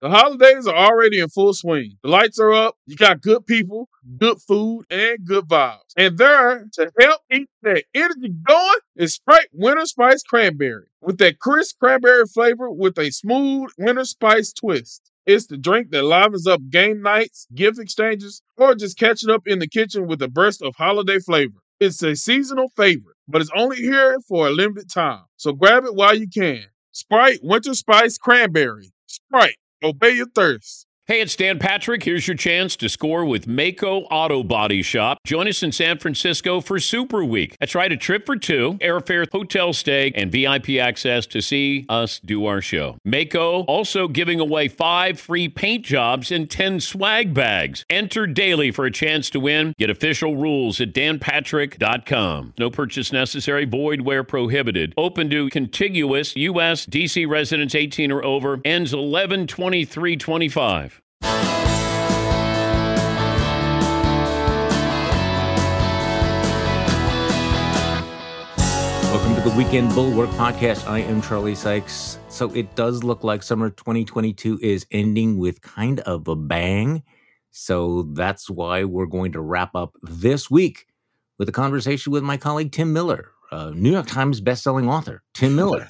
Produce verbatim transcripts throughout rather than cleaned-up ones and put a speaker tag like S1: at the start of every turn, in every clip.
S1: The holidays are already in full swing. The lights are up, you got good people, good food, and good vibes. And there to help keep that energy going is Sprite Winter Spice Cranberry. With that crisp cranberry flavor with a smooth winter spice twist. It's the drink that livens up game nights, gift exchanges, or just catching up in the kitchen with a burst of holiday flavor. It's a seasonal favorite, but it's only here for a limited time. So grab it while you can. Sprite Winter Spice Cranberry. Sprite, obey your thirst.
S2: Hey, it's Dan Patrick. Here's your chance to score with Mako Auto Body Shop. Join us in San Francisco for Super Week. That's right, a trip for two, airfare, hotel stay, and V I P access to see us do our show. Mako also giving away five free paint jobs and ten swag bags. Enter daily for a chance to win. Get official rules at dan patrick dot com. No purchase necessary, void where prohibited. Open to contiguous U S D C residents eighteen or over. Ends eleven twenty-three twenty-five.
S3: Welcome to the Weekend Bulwark Podcast. I am Charlie Sykes. So it does look like summer twenty twenty-two is ending with kind of a bang. So that's why we're going to wrap up this week with a conversation with my colleague Tim Miller, uh, New York Times bestselling author. Tim Miller.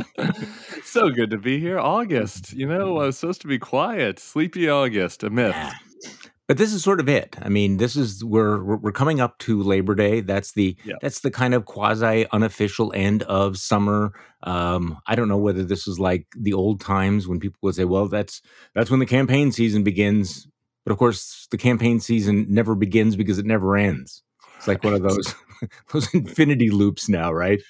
S4: So good to be here. August, you know, I was supposed to be quiet. Sleepy August, a myth.
S3: Yeah. But this is sort of it. I mean, this is we're we're coming up to Labor Day. That's the yeah. that's the kind of quasi unofficial end of summer. Um, I don't know whether this is like the old times when people would say, "Well, that's that's when the campaign season begins." But of course, the campaign season never begins because it never ends. It's like one of those those infinity loops now, right?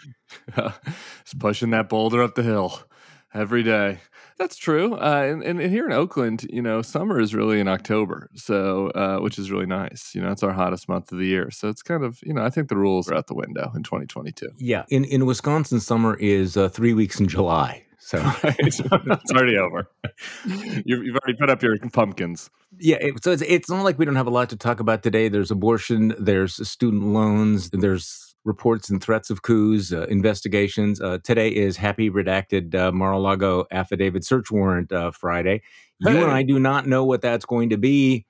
S4: Just pushing that boulder up the hill every day. That's true. Uh, and, and here in Oakland, you know, summer is really in October, so uh, which is really nice. You know, it's our hottest month of the year. So it's kind of, you know, I think the rules are out the window in twenty twenty-two.
S3: Yeah. In in Wisconsin, summer is uh, three weeks in July. So
S4: right. It's already over. You've, you've already put up your pumpkins.
S3: Yeah. It, so it's, it's not like we don't have a lot to talk about today. There's abortion, there's student loans, there's reports and threats of coups, uh, investigations. Uh, today is Happy Redacted uh, Mar-a-Lago Affidavit Search Warrant uh, Friday. You hey. and I do not know what that's going to be,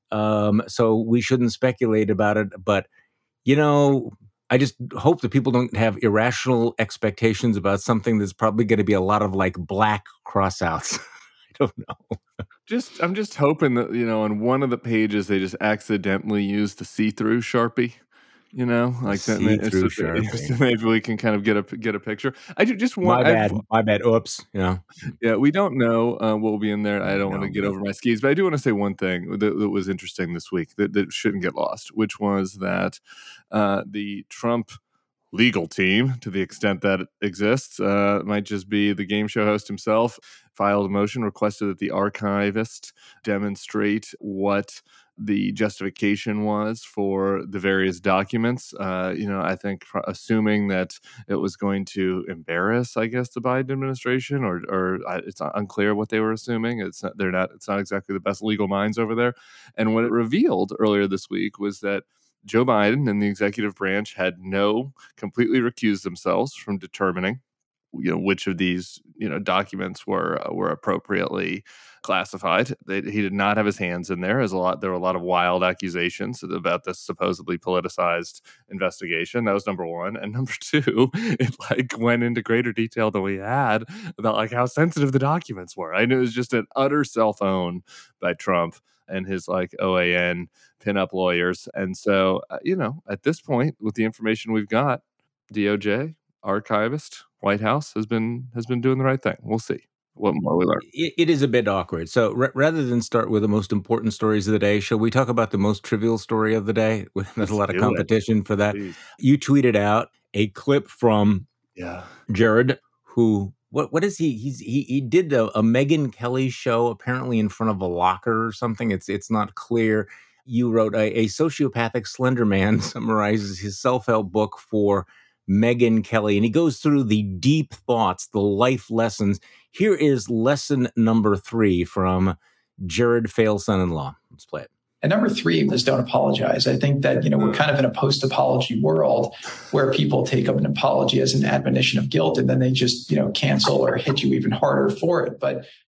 S3: um, so we shouldn't speculate about it. But, you know, I just hope that people don't have irrational expectations about something that's probably going to be a lot of, like, black crossouts. I don't know.
S4: Just, I'm just hoping that, you know, on one of the pages they just accidentally use the see-through Sharpie. You know, like that.
S3: See-through
S4: so that maybe we can kind of get a get a picture. I do just want.
S3: My bad.
S4: I've,
S3: my bad. Oops. You know.
S4: Yeah, we don't know uh, what will be in there. I don't no, want to get no. over my skis, but I do want to say one thing that, that was interesting this week that, that shouldn't get lost, which was that uh, the Trump legal team, to the extent that it exists, uh, might just be the game show host himself, filed a motion, requested that the archivist demonstrate what the justification was for the various documents. Uh, you know, I think assuming that it was going to embarrass, I guess, the Biden administration, or or it's unclear what they were assuming. It's not, they're not. It's not exactly the best legal minds over there. And what it revealed earlier this week was that Joe Biden and the executive branch had no completely recused themselves from determining, you know, which of these, you know, documents were uh, were appropriately classified. They, he did not have his hands in there. As a lot, there were a lot of wild accusations about this supposedly politicized investigation. That was number one, and number two, it like went into greater detail than we had about like how sensitive the documents were. I knew it was just an utter self-own by Trump and his like O A N pinup lawyers. And so, uh, you know, at this point, with the information we've got, D O J, archivist, White House has been has been doing the right thing. We'll see what more we learn.
S3: It, it is a bit awkward. So r- rather than start with the most important stories of the day, shall we talk about the most trivial story of the day? There's Let's a lot of competition it. for that. Please. You tweeted out a clip from
S4: yeah.
S3: Jared, who what what is he? He's he he did a, a Megyn Kelly show apparently in front of a locker or something. It's it's not clear. You wrote a, a sociopathic slender man summarizes his self-help book for Megyn Kelly, and he goes through the deep thoughts, the life lessons. Here is lesson number three from Jared Fail son-in-law. Let's play it.
S5: And number three is don't apologize. I think that, you know, we're kind of in a post-apology world where people take up an apology as an admonition of guilt, and then they just, you know, cancel or hit you even harder for it. But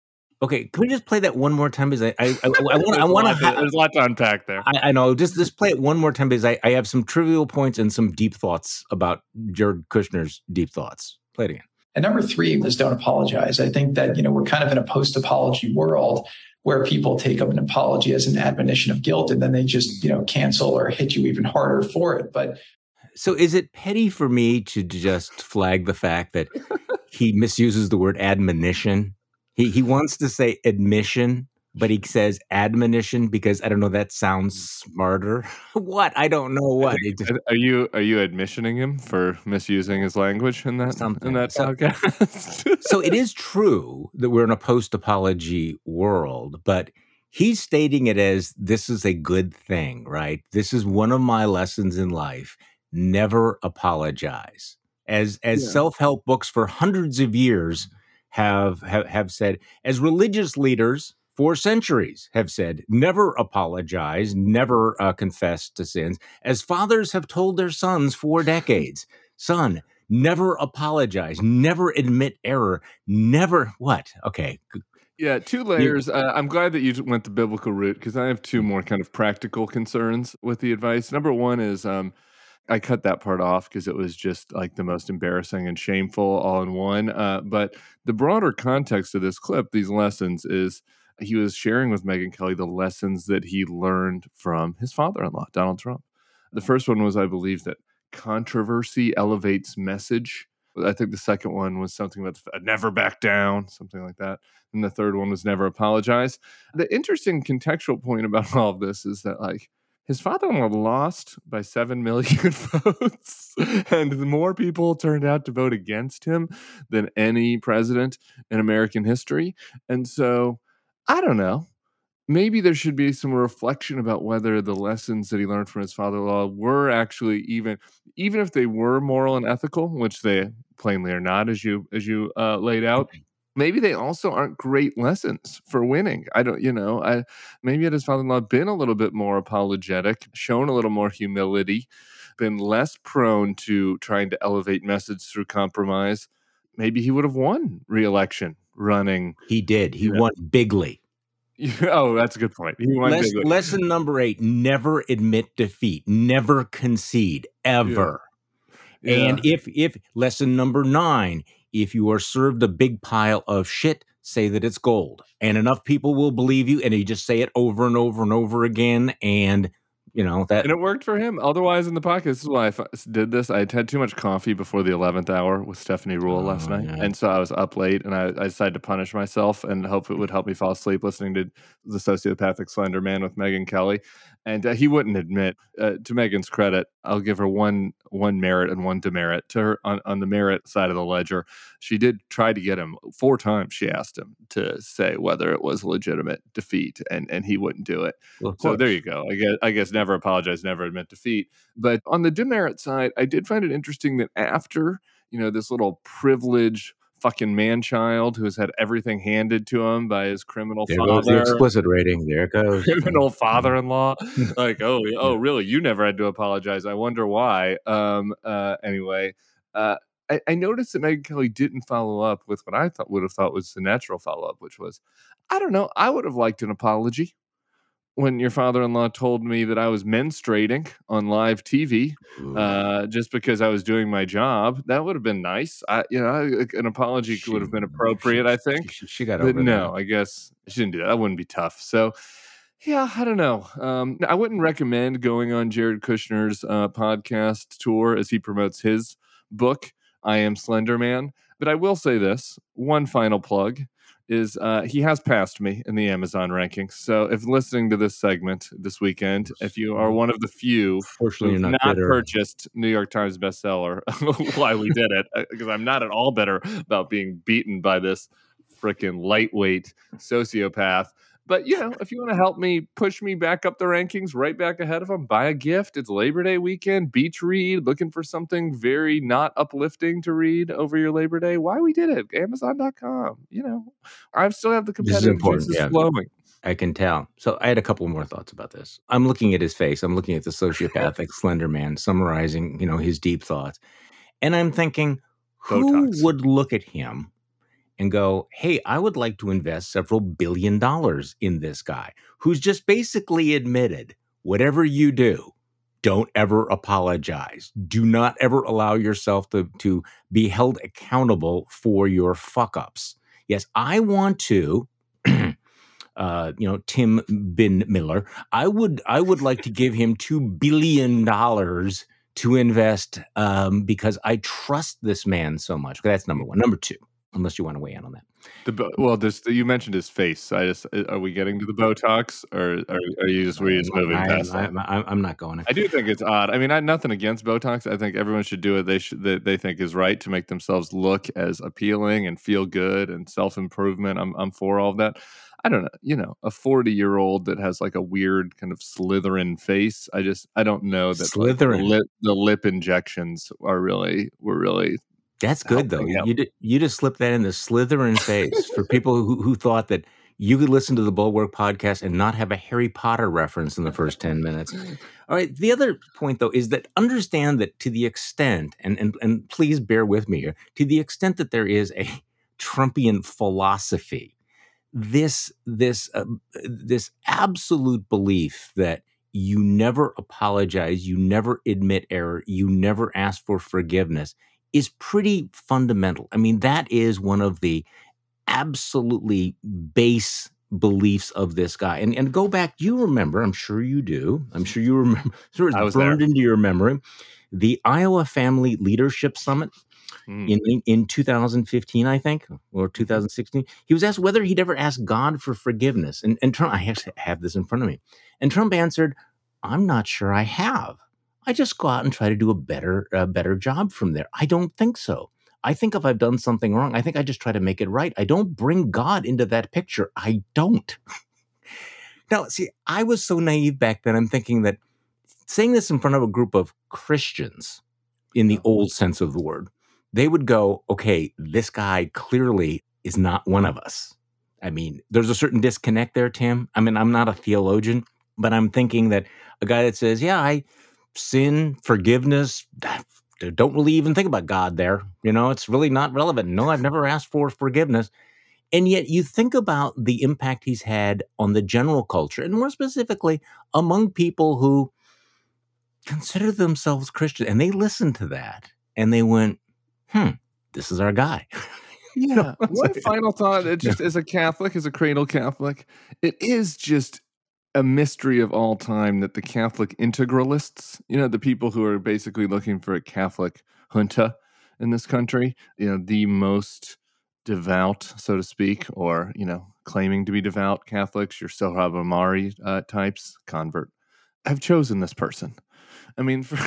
S3: Okay, can we just play that one more time? Because I, I, I, I want, I want
S4: to. There's a lot to unpack there.
S3: I, I know. Just, just play it one more time because I, I have some trivial points and some deep thoughts about Jared Kushner's deep thoughts. Play it again.
S5: And number three is don't apologize. I think that, you know, we're kind of in a post-apology world where people take up an apology as an admonition of guilt, and then they just, you know, cancel or hit you even harder for it. But
S3: so is it petty for me to just flag the fact that he misuses the word admonition? He he wants to say admission, but he says admonition because, I don't know, that sounds smarter. What? I don't know what.
S4: Think, just, are you are you admissioning him for misusing his language in that something. in that
S3: so,
S4: podcast?
S3: So it is true that we're in a post-apology world, but he's stating it as this is a good thing, right? This is one of my lessons in life. Never apologize. As as yeah. self-help books for hundreds of years have, have have said, as religious leaders for centuries have said, never apologize, never uh, confess to sins. As fathers have told their sons for decades, son, never apologize, never admit error, never what? Okay.
S4: Yeah, two layers. Uh, I'm glad that you went the biblical route because I have two more kind of practical concerns with the advice. Number one is um, I cut that part off because it was just like the most embarrassing and shameful all in one. Uh, but the broader context of this clip, these lessons, is he was sharing with Megyn Kelly the lessons that he learned from his father-in-law, Donald Trump. The first one was, I believe, that controversy elevates message. I think the second one was something about never back down, something like that. And the third one was never apologize. The interesting contextual point about all of this is that, like, his father-in-law lost by seven million votes, and more people turned out to vote against him than any president in American history. And so, I don't know. Maybe there should be some reflection about whether the lessons that he learned from his father-in-law were actually even, even if they were moral and ethical, which they plainly are not, as you as you uh, laid out. Maybe they also aren't great lessons for winning. I don't, you know, I maybe had his father-in-law been a little bit more apologetic, shown a little more humility, been less prone to trying to elevate message through compromise. Maybe he would have won re-election running.
S3: He did. He won know. bigly.
S4: Oh, that's a good point. He won
S3: Les-
S4: bigly.
S3: Lesson number eight, never admit defeat, never concede, ever. Yeah. Yeah. And if, if lesson number nine, if you are served a big pile of shit, say that it's gold. And enough people will believe you, and you just say it over and over and over again, and you know that.
S4: And it worked for him. Otherwise, in the podcast, this is why I f- did this. I had had too much coffee before the eleventh hour with Stephanie Ruhle oh, last night. Yeah. And so I was up late, and I, I decided to punish myself and hope it would help me fall asleep listening to The Sociopathic Slender Man with Megyn Kelly. And uh, he wouldn't admit, uh, to Megyn's credit, I'll give her one one merit and one demerit. To her, on, on the merit side of the ledger, she did try to get him four times. She asked him to say whether it was a legitimate defeat, and, and he wouldn't do it. Well, so there you go. I guess I guess never apologize, never admit defeat. But on the demerit side, I did find it interesting that after, you know, this little privileged fucking man-child who's had everything handed to him by his criminal
S3: there
S4: father.
S3: Goes the explicit rating. There it goes.
S4: Criminal father-in-law. Like, oh, oh, really? You never had to apologize. I wonder why. Um. Uh. Anyway, uh, I, I noticed that Megyn Kelly didn't follow up with what I thought would have thought was the natural follow-up, which was, I don't know, I would have liked an apology when your father-in-law told me that I was menstruating on live T V uh, just because I was doing my job. That would have been nice. I, you know, an apology she, would have been appropriate,
S3: she,
S4: I think.
S3: She, she got
S4: but
S3: over
S4: no,
S3: that.
S4: I guess she didn't do that. That wouldn't be tough. So, yeah, I don't know. Um, I wouldn't recommend going on Jared Kushner's uh, podcast tour as he promotes his book, I Am Slender Man. But I will say this, one final plug. Is uh, he has passed me in the Amazon rankings. So if listening to this segment this weekend, if you are one of the few who have not, not purchased New York Times bestseller while we did it, because I'm not at all bitter about being beaten by this freaking lightweight sociopath. But, you know, if you want to help me push me back up the rankings, right back ahead of them, buy a gift. It's Labor Day weekend, beach read, looking for something very not uplifting to read over your Labor Day. Why we did it, Amazon dot com. You know, I still have the competitive juices yeah. flowing.
S3: I can tell. So I had a couple more thoughts about this. I'm looking at his face. I'm looking at the sociopathic slender man summarizing, you know, his deep thoughts. And I'm thinking, who
S4: Botox.
S3: would look at him and go, hey, I would like to invest several billion dollars in this guy who's just basically admitted, whatever you do, don't ever apologize. Do not ever allow yourself to, to be held accountable for your fuck-ups. Yes, I want to, uh, you know, Tim Bin Miller, I would I would like to give him two billion dollars to invest um, because I trust this man so much. That's number one. Number two, unless you want to weigh in on that.
S4: The well, this you mentioned his face. I just are we getting to the Botox, or are, are you just were you just moving
S3: I,
S4: past
S3: I,
S4: that?
S3: I, I'm not going.
S4: I do think it's odd. I mean, I had nothing against Botox. I think everyone should do it. They should that they think is right to make themselves look as appealing and feel good and self improvement. I'm I'm for all of that. I don't know, you know, a forty year old that has like a weird kind of Slytherin face. I just I don't know that like, the, lip, the lip injections are really were really.
S3: That's good though. You did, you just slipped that in the Slytherin face for people who, who thought that you could listen to the Bulwark podcast and not have a Harry Potter reference in the first ten minutes. All right. The other point though is that understand that to the extent, and and and please bear with me here, to the extent that there is a Trumpian philosophy, this this uh, this absolute belief that you never apologize, you never admit error, you never ask for forgiveness is pretty fundamental. I mean, that is one of the absolutely base beliefs of this guy. And and go back, you remember, I'm sure you do, I'm sure you remember, sure it's burned there into your memory, the Iowa Family Leadership Summit mm. in, in two thousand fifteen, I think, or two thousand sixteen. He was asked whether he'd ever asked God for forgiveness. And, and Trump, I actually have this in front of me. And Trump answered, I'm not sure I have. I just go out and try to do a better, uh, better job from there. I don't think so. I think if I've done something wrong, I think I just try to make it right. I don't bring God into that picture. I don't. Now, see, I was so naive back then. I'm thinking that saying this in front of a group of Christians in the old sense of the word, they would go, okay, this guy clearly is not one of us. I mean, there's a certain disconnect there, Tim. I mean, I'm not a theologian, but I'm thinking that a guy that says, yeah, I sin, forgiveness, don't really even think about God there. You know, it's really not relevant. No, I've never asked for forgiveness. And yet you think about the impact he's had on the general culture, and more specifically among people who consider themselves Christian. And they listened to that and they went, hmm, this is our guy.
S4: Yeah. No, one final thought, it just yeah. as a Catholic, as a cradle Catholic, it is just a mystery of all time that the Catholic integralists, you know, the people who are basically looking for a Catholic junta in this country, you know, the most devout, so to speak, or, you know, claiming to be devout Catholics, your Sohrab Ahmari uh, types, convert, have chosen this person. I mean, for,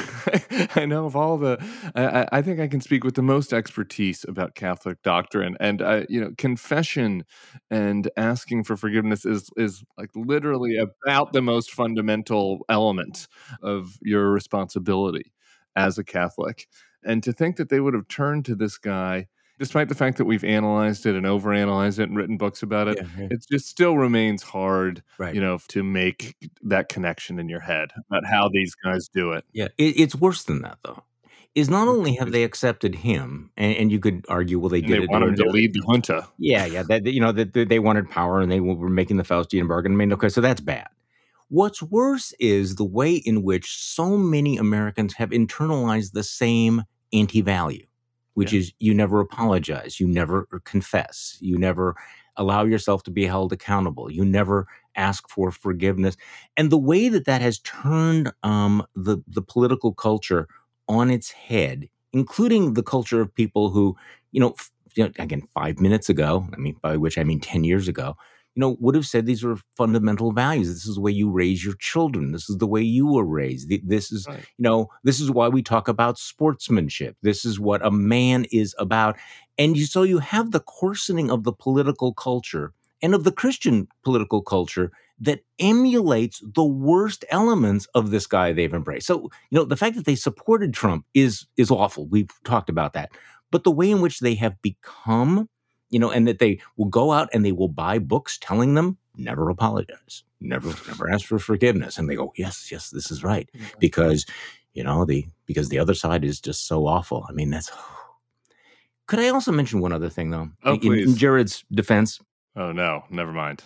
S4: I know of all the, I, I think I can speak with the most expertise about Catholic doctrine, and uh, you know, confession and asking for forgiveness is is like literally about the most fundamental element of your responsibility as a Catholic. And to think that they would have turned to this guy, despite the fact that we've analyzed it and overanalyzed it and written books about it, yeah, yeah. it just still remains hard, right. you know, to make that connection in your head about how these guys do it.
S3: Yeah, it, it's worse than that, though. Is not only have they accepted him, and, and you could argue, well, they
S4: and
S3: did
S4: they
S3: it.
S4: want him to lead the junta.
S3: Yeah, yeah, that, you know, that they wanted power and they were making the Faustian bargain. I mean, okay, so that's bad. What's worse is the way in which so many Americans have internalized the same anti-value. Which yeah. is you never apologize, you never confess, you never allow yourself to be held accountable, you never ask for forgiveness. And the way that that has turned um, the, the political culture on its head, including the culture of people who, you know, f- you know, again, five minutes ago, I mean, by which I mean ten years ago, you know, would have said these were fundamental values. This is the way you raise your children. This is the way you were raised. This is, right. you know, this is why we talk about sportsmanship. This is what a man is about. And you, so you have the coarsening of the political culture and of the Christian political culture that emulates the worst elements of this guy they've embraced. So, you know, the fact that they supported Trump is, is awful. We've talked about that. But the way in which they have become, you know, and that they will go out and they will buy books telling them, never apologize, never, never ask for forgiveness. And they go, yes, yes, this is right. Mm-hmm. Because, you know, the, because the other side is just so awful. I mean, that's, Could I also mention one other thing, though?
S4: Oh,
S3: in,
S4: please.
S3: in Jared's defense,
S4: Oh, no, never mind.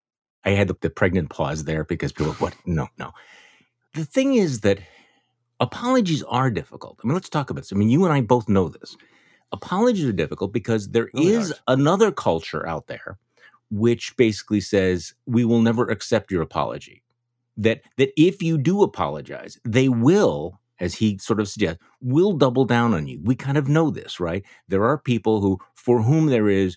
S3: I had the, the pregnant pause there because people, what? No, no. The thing is that apologies are difficult. I mean, let's talk about this. I mean, you and I both know this. Apologies are difficult because there
S4: Really
S3: is
S4: hard.
S3: another culture out there which basically says we will never accept your apology. That that if you do apologize, they will, as he sort of suggests, will double down on you. We kind of know this, right? There are people who for whom there is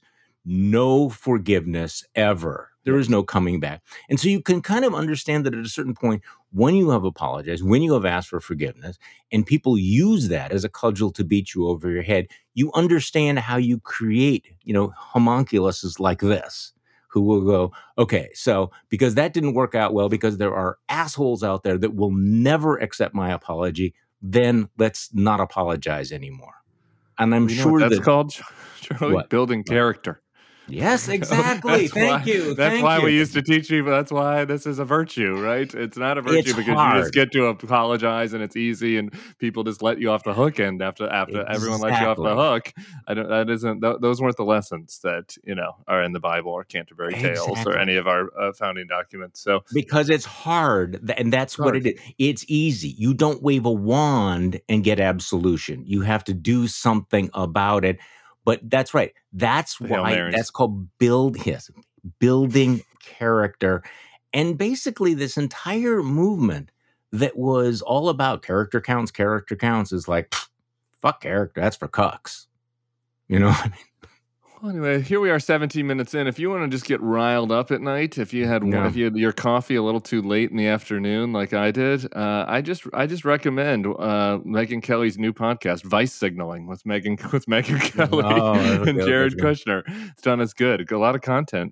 S3: no forgiveness ever. There is no coming back. And so you can kind of understand that at a certain point, when you have apologized, when you have asked for forgiveness, and people use that as a cudgel to beat you over your head, you understand how you create, you know, homunculuses like this, who will go, okay, so because that didn't work out well, because there are assholes out there that will never accept my apology, then let's not apologize anymore. And I'm
S4: you know
S3: sure
S4: what that's
S3: that
S4: called, Charlie?
S3: What?
S4: Building
S3: What?
S4: character.
S3: Yes, exactly.
S4: That's
S3: Thank
S4: why,
S3: you.
S4: That's
S3: Thank
S4: why
S3: you.
S4: we used to teach people. That's why this is a virtue, right? It's not a virtue
S3: It's
S4: because
S3: hard.
S4: you just get to apologize and it's easy, and people just let you off the hook. And after after
S3: Exactly.
S4: everyone lets you off the hook, I don't. That isn't. Th- those weren't the lessons that you know are in the Bible or Canterbury Tales
S3: Exactly.
S4: or any of our uh, founding documents. So
S3: because it's hard, and that's
S4: it's
S3: what
S4: hard.
S3: it is. It's easy. You don't wave a wand and get absolution. You have to do something about it. But that's right. That's
S4: The Hail
S3: why
S4: Marys.
S3: that's called build his building character. And basically this entire movement that was all about character counts, character counts is like, pff, fuck character. That's for cucks. You know what I mean?
S4: Well, anyway, here we are, seventeen minutes in. If you want to just get riled up at night, if you had one,
S3: Yeah.
S4: if you had your coffee a little too late in the afternoon, like I did, uh, I just I just recommend uh, Megyn Kelly's new podcast, Vice Signaling, with Megan with Megyn Kelly
S3: Oh, okay,
S4: and
S3: okay,
S4: Jared
S3: okay.
S4: Kushner. It's done us good. A lot of content.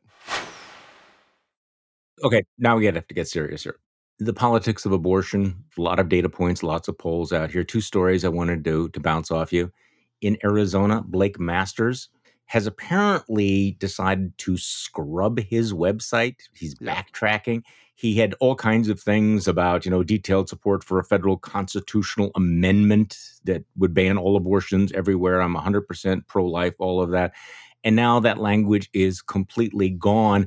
S3: Okay, now we have to get serious here. The politics of abortion, a lot of data points, lots of polls out here. Two stories I wanted to, to bounce off you. In Arizona, Blake Masters has apparently decided to scrub his website. He's
S4: Yeah.
S3: backtracking. He had all kinds of things about, you know, detailed support for a federal constitutional amendment that would ban all abortions everywhere. I'm one hundred percent pro-life, all of that. And now that language is completely gone.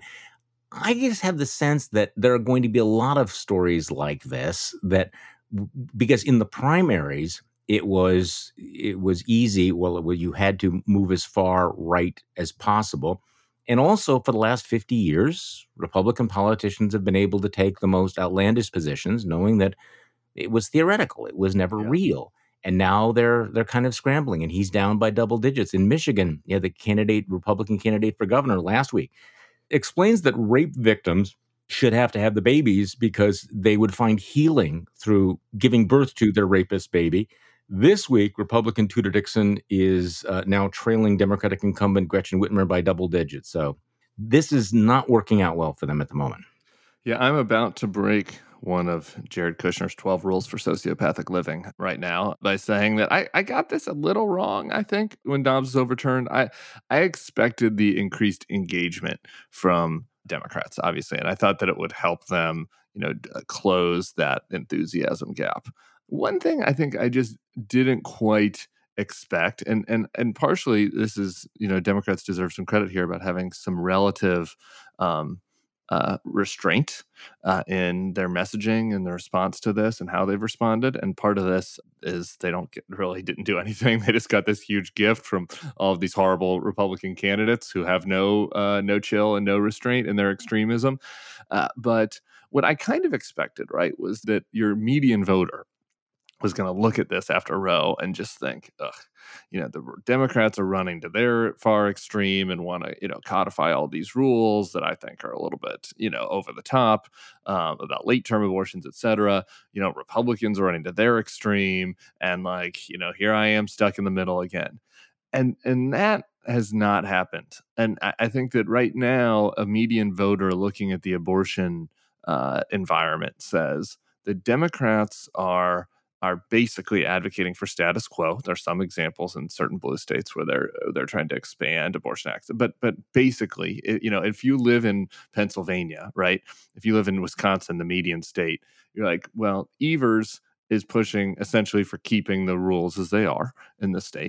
S3: I just have the sense that there are going to be a lot of stories like this that because in the primaries, it was it was easy. Well, it, you had to move as far right as possible. And also for the last fifty years, Republican politicians have been able to take the most outlandish positions, knowing that it was theoretical. It was never
S4: Yeah.
S3: real. And now they're they're kind of scrambling, and he's down by double digits. In Michigan, yeah, the candidate, Republican candidate for governor last week, explains that rape victims should have to have the babies because they would find healing through giving birth to their rapist baby. This week, Republican Tudor Dixon is uh, now trailing Democratic incumbent Gretchen Whitmer by double digits. So this is not working out well for them at the moment.
S4: Yeah, I'm about to break one of Jared Kushner's twelve rules for sociopathic living right now by saying that I, I got this a little wrong, I think, when Dobbs was overturned. I, I expected the increased engagement from Democrats, obviously, and I thought that it would help them, you know, d- close that enthusiasm gap. One thing I think I just didn't quite expect, and and and partially this is, you know, Democrats deserve some credit here about having some relative um, uh, restraint uh, in their messaging and their response to this and how they've responded. And part of this is they don't get, really didn't do anything. They just got this huge gift from all of these horrible Republican candidates who have no uh, no chill and no restraint in their extremism. Uh, but what I kind of expected, right, was that your median voter was going to look at this after Roe and just think, ugh, you know, the Democrats are running to their far extreme and want to, you know, codify all these rules that I think are a little bit, you know, over the top um, about late term abortions, et cetera. You know, Republicans are running to their extreme, and like, you know, here I am stuck in the middle again. And and that has not happened. And I, I think that right now, a median voter looking at the abortion uh, environment says the Democrats are are basically advocating for status quo. There's some examples in certain blue states where they're they're trying to expand abortion access, but but basically, it, you know, if you live in Pennsylvania, right? If you live in Wisconsin, the median state, you're like, well, Evers is pushing essentially for keeping the rules as they are in the state.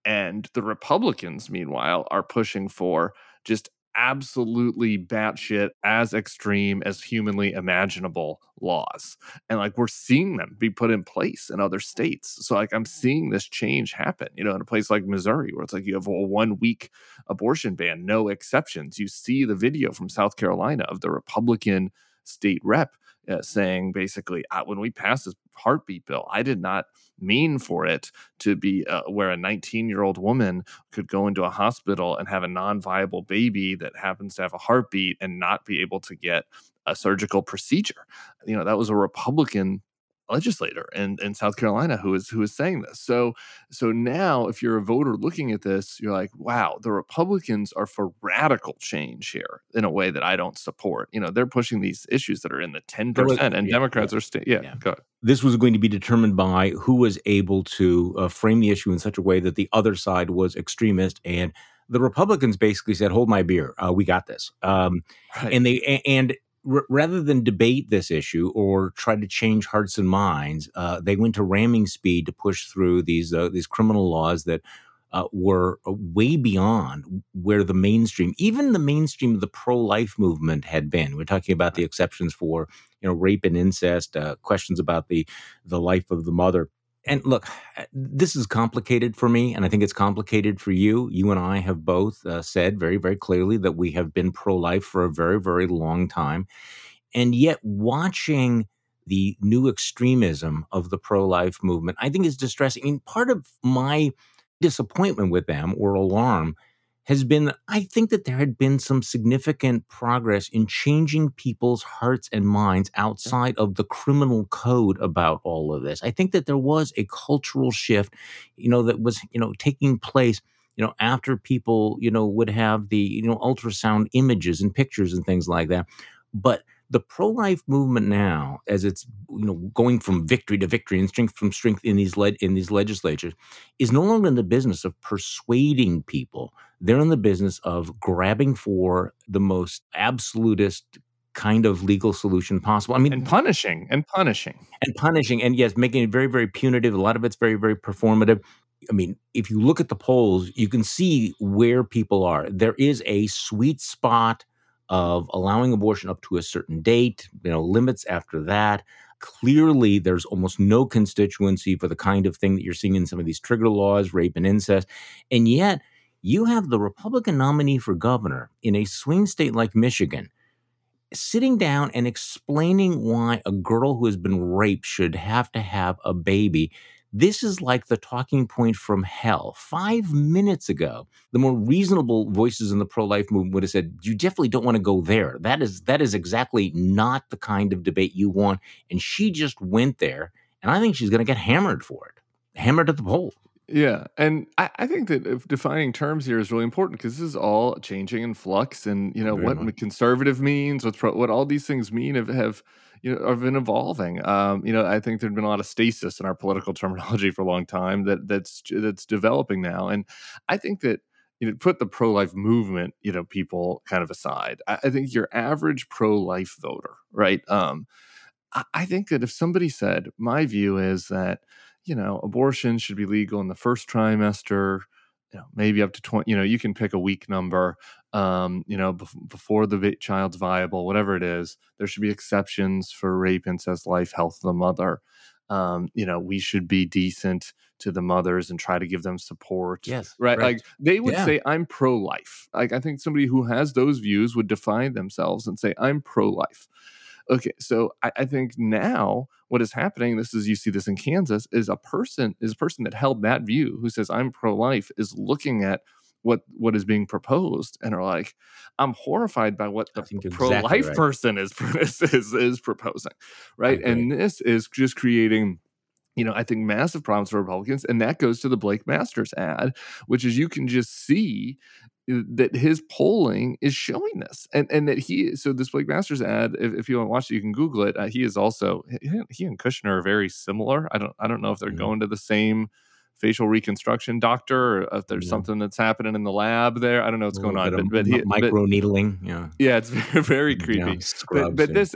S4: And the Republicans, meanwhile, are pushing for just absolutely batshit, as extreme as humanly imaginable laws. And like we're seeing them be put in place in other states. So like I'm seeing this change happen, you know, in a place like Missouri, where it's like you have a one week abortion ban, no exceptions. You see the video from South Carolina of the Republican state rep uh, saying basically, uh, when we passed this heartbeat bill, I did not mean for it to be uh, where a nineteen year old woman could go into a hospital and have a non-viable baby that happens to have a heartbeat and not be able to get a surgical procedure. You know, that was a Republican legislator in, in South Carolina who is who is saying this. So so now if you're a voter looking at this, you're like, wow, the Republicans are for radical change here in a way that I don't support. You know, they're pushing these issues that are in the ten percent and
S3: yeah,
S4: Democrats
S3: yeah,
S4: are sta- yeah,
S3: yeah.
S4: go ahead.
S3: This was going to be determined by who was able to uh, frame the issue in such a way that the other side was extremist, and the Republicans basically said, "Hold my beer, uh, we got this." Um,
S4: Right.
S3: And they and r- rather than debate this issue or try to change hearts and minds, uh, they went to ramming speed to push through these uh, these criminal laws that uh, were way beyond where the mainstream, even the mainstream of the pro-life movement had been. We're talking about the exceptions for, you know, rape and incest, uh, questions about the the life of the mother. And look, this is complicated for me, and I think it's complicated for you. You and I have both uh, said very, very clearly that we have been pro-life for a very, very long time. And yet watching the new extremism of the pro-life movement, I think is distressing. I mean, part of my disappointment with them or alarm has been that I think that there had been some significant progress in changing people's hearts and minds outside of the criminal code about all of this. I think that there was a cultural shift, you know, that was, you know, taking place, you know, after people, you know, would have the, you know, ultrasound images and pictures and things like that. But the pro-life movement now, as it's, you know, going from victory to victory and strength from strength in these led in these legislatures, is no longer in the business of persuading people. They're in the business of grabbing for the most absolutist kind of legal solution possible. I mean,
S4: and punishing and punishing
S3: and punishing, and yes, making it very, very punitive. A lot of it's very, very performative. I mean, if you look at the polls, you can see where people are. There is a sweet spot of allowing abortion up to a certain date, you know, limits after that. Clearly, there's almost no constituency for the kind of thing that you're seeing in some of these trigger laws, rape and incest. And yet, you have the Republican nominee for governor in a swing state like Michigan sitting down and explaining why a girl who has been raped should have to have a baby. This is like the talking point from hell. Five minutes ago, the more reasonable voices in the pro-life movement would have said, you definitely don't want to go there. That is that is exactly not the kind of debate you want. And she just went there, and I think she's going to get hammered for it, hammered at the polls.
S4: Yeah, and I, I think that if defining terms here is really important because this is all changing in flux, and you know
S3: Very
S4: what
S3: much.
S4: conservative means, what pro, what all these things mean have, have you know have been evolving. Um, you know, I think there's been a lot of stasis in our political terminology for a long time that that's that's developing now, and I think that you know put the pro-life movement, you know, people kind of aside. I, I think your average pro-life voter, right? Um, I, I think that if somebody said, my view is that you know, abortion should be legal in the first trimester, you know, maybe up to twenty, you know, you can pick a week number, um, you know, bef- before the vi- child's viable, whatever it is. There should be exceptions for rape, incest, life, health of the mother. Um, you know, we should be decent to the mothers and try to give them support.
S3: Yes,
S4: Right.
S3: correct.
S4: Like they would
S3: Yeah.
S4: say, I'm pro-life. Like I think somebody who has those views would define themselves and say, I'm pro-life. Okay, so I, I think now what is happening, this is you see this in Kansas, is a person is a person that held that view who says I'm pro-life is looking at what what is being proposed and are like, I'm horrified by what the
S3: I think you're
S4: pro-life
S3: exactly right.
S4: person is is, is is proposing, right?
S3: agree.
S4: And this is just creating, you know, I think massive problems for Republicans, and that goes to the Blake Masters ad, which is you can just see that his polling is showing this, and and that he so this Blake Masters ad, if, if you want to watch it, you can Google it. Uh, he is also he, he and Kushner are very similar. I don't I don't know if they're
S3: Mhm.
S4: going to the same facial reconstruction doctor, or if there's
S3: Yeah.
S4: something that's happening in the lab there. I don't know what's
S3: A
S4: going
S3: little
S4: on,
S3: bit
S4: but,
S3: of
S4: but he,
S3: mi-
S4: but,
S3: micro needling. Yeah.
S4: yeah, it's very, very creepy.
S3: Yeah,
S4: but
S3: scrubs,
S4: but
S3: yeah.
S4: this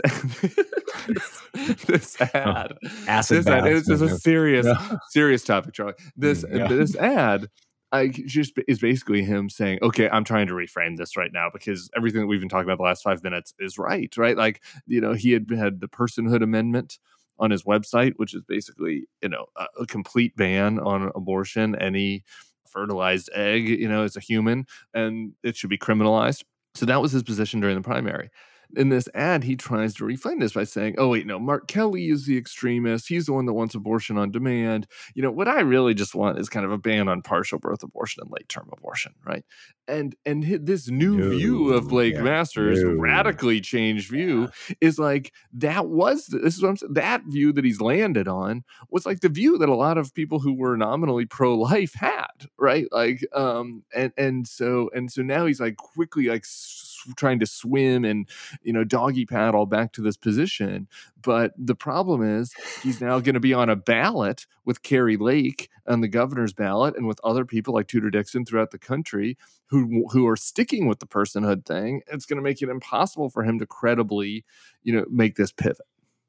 S4: this ad,
S3: Acid
S4: this ad,
S3: baths,
S4: it's just a
S3: yeah.
S4: serious
S3: Yeah.
S4: serious topic, Charlie. This
S3: Mm, yeah.
S4: this ad, I just is basically him saying, okay, I'm trying to reframe this right now because everything that we've been talking about the last five minutes is right, right? Like, you know, he had had the personhood amendment on his website, which is basically, you know, a, a complete ban on abortion. Any fertilized egg, you know, is a human and it should be criminalized. So that was his position during the primary. In this ad, he tries to reframe this by saying, oh, wait, no, Mark Kelly is the extremist. He's the one that wants abortion on demand. You know, what I really just want is kind of a ban on partial birth abortion and late-term abortion, right? And and this new no, view of Blake yeah, Masters, no. radically changed view, yeah. is like, that was, this is what I'm saying, that view that he's landed on was like the view that a lot of people who were nominally pro-life had, right? Like, um, and, and so, and so now he's like quickly like trying to swim and, you know, doggy paddle back to this position. But the problem is he's now going to be on a ballot with Carrie Lake on the governor's ballot and with other people like Tudor Dixon throughout the country who who are sticking with the personhood thing. It's going to make it impossible for him to credibly, you know, make this pivot.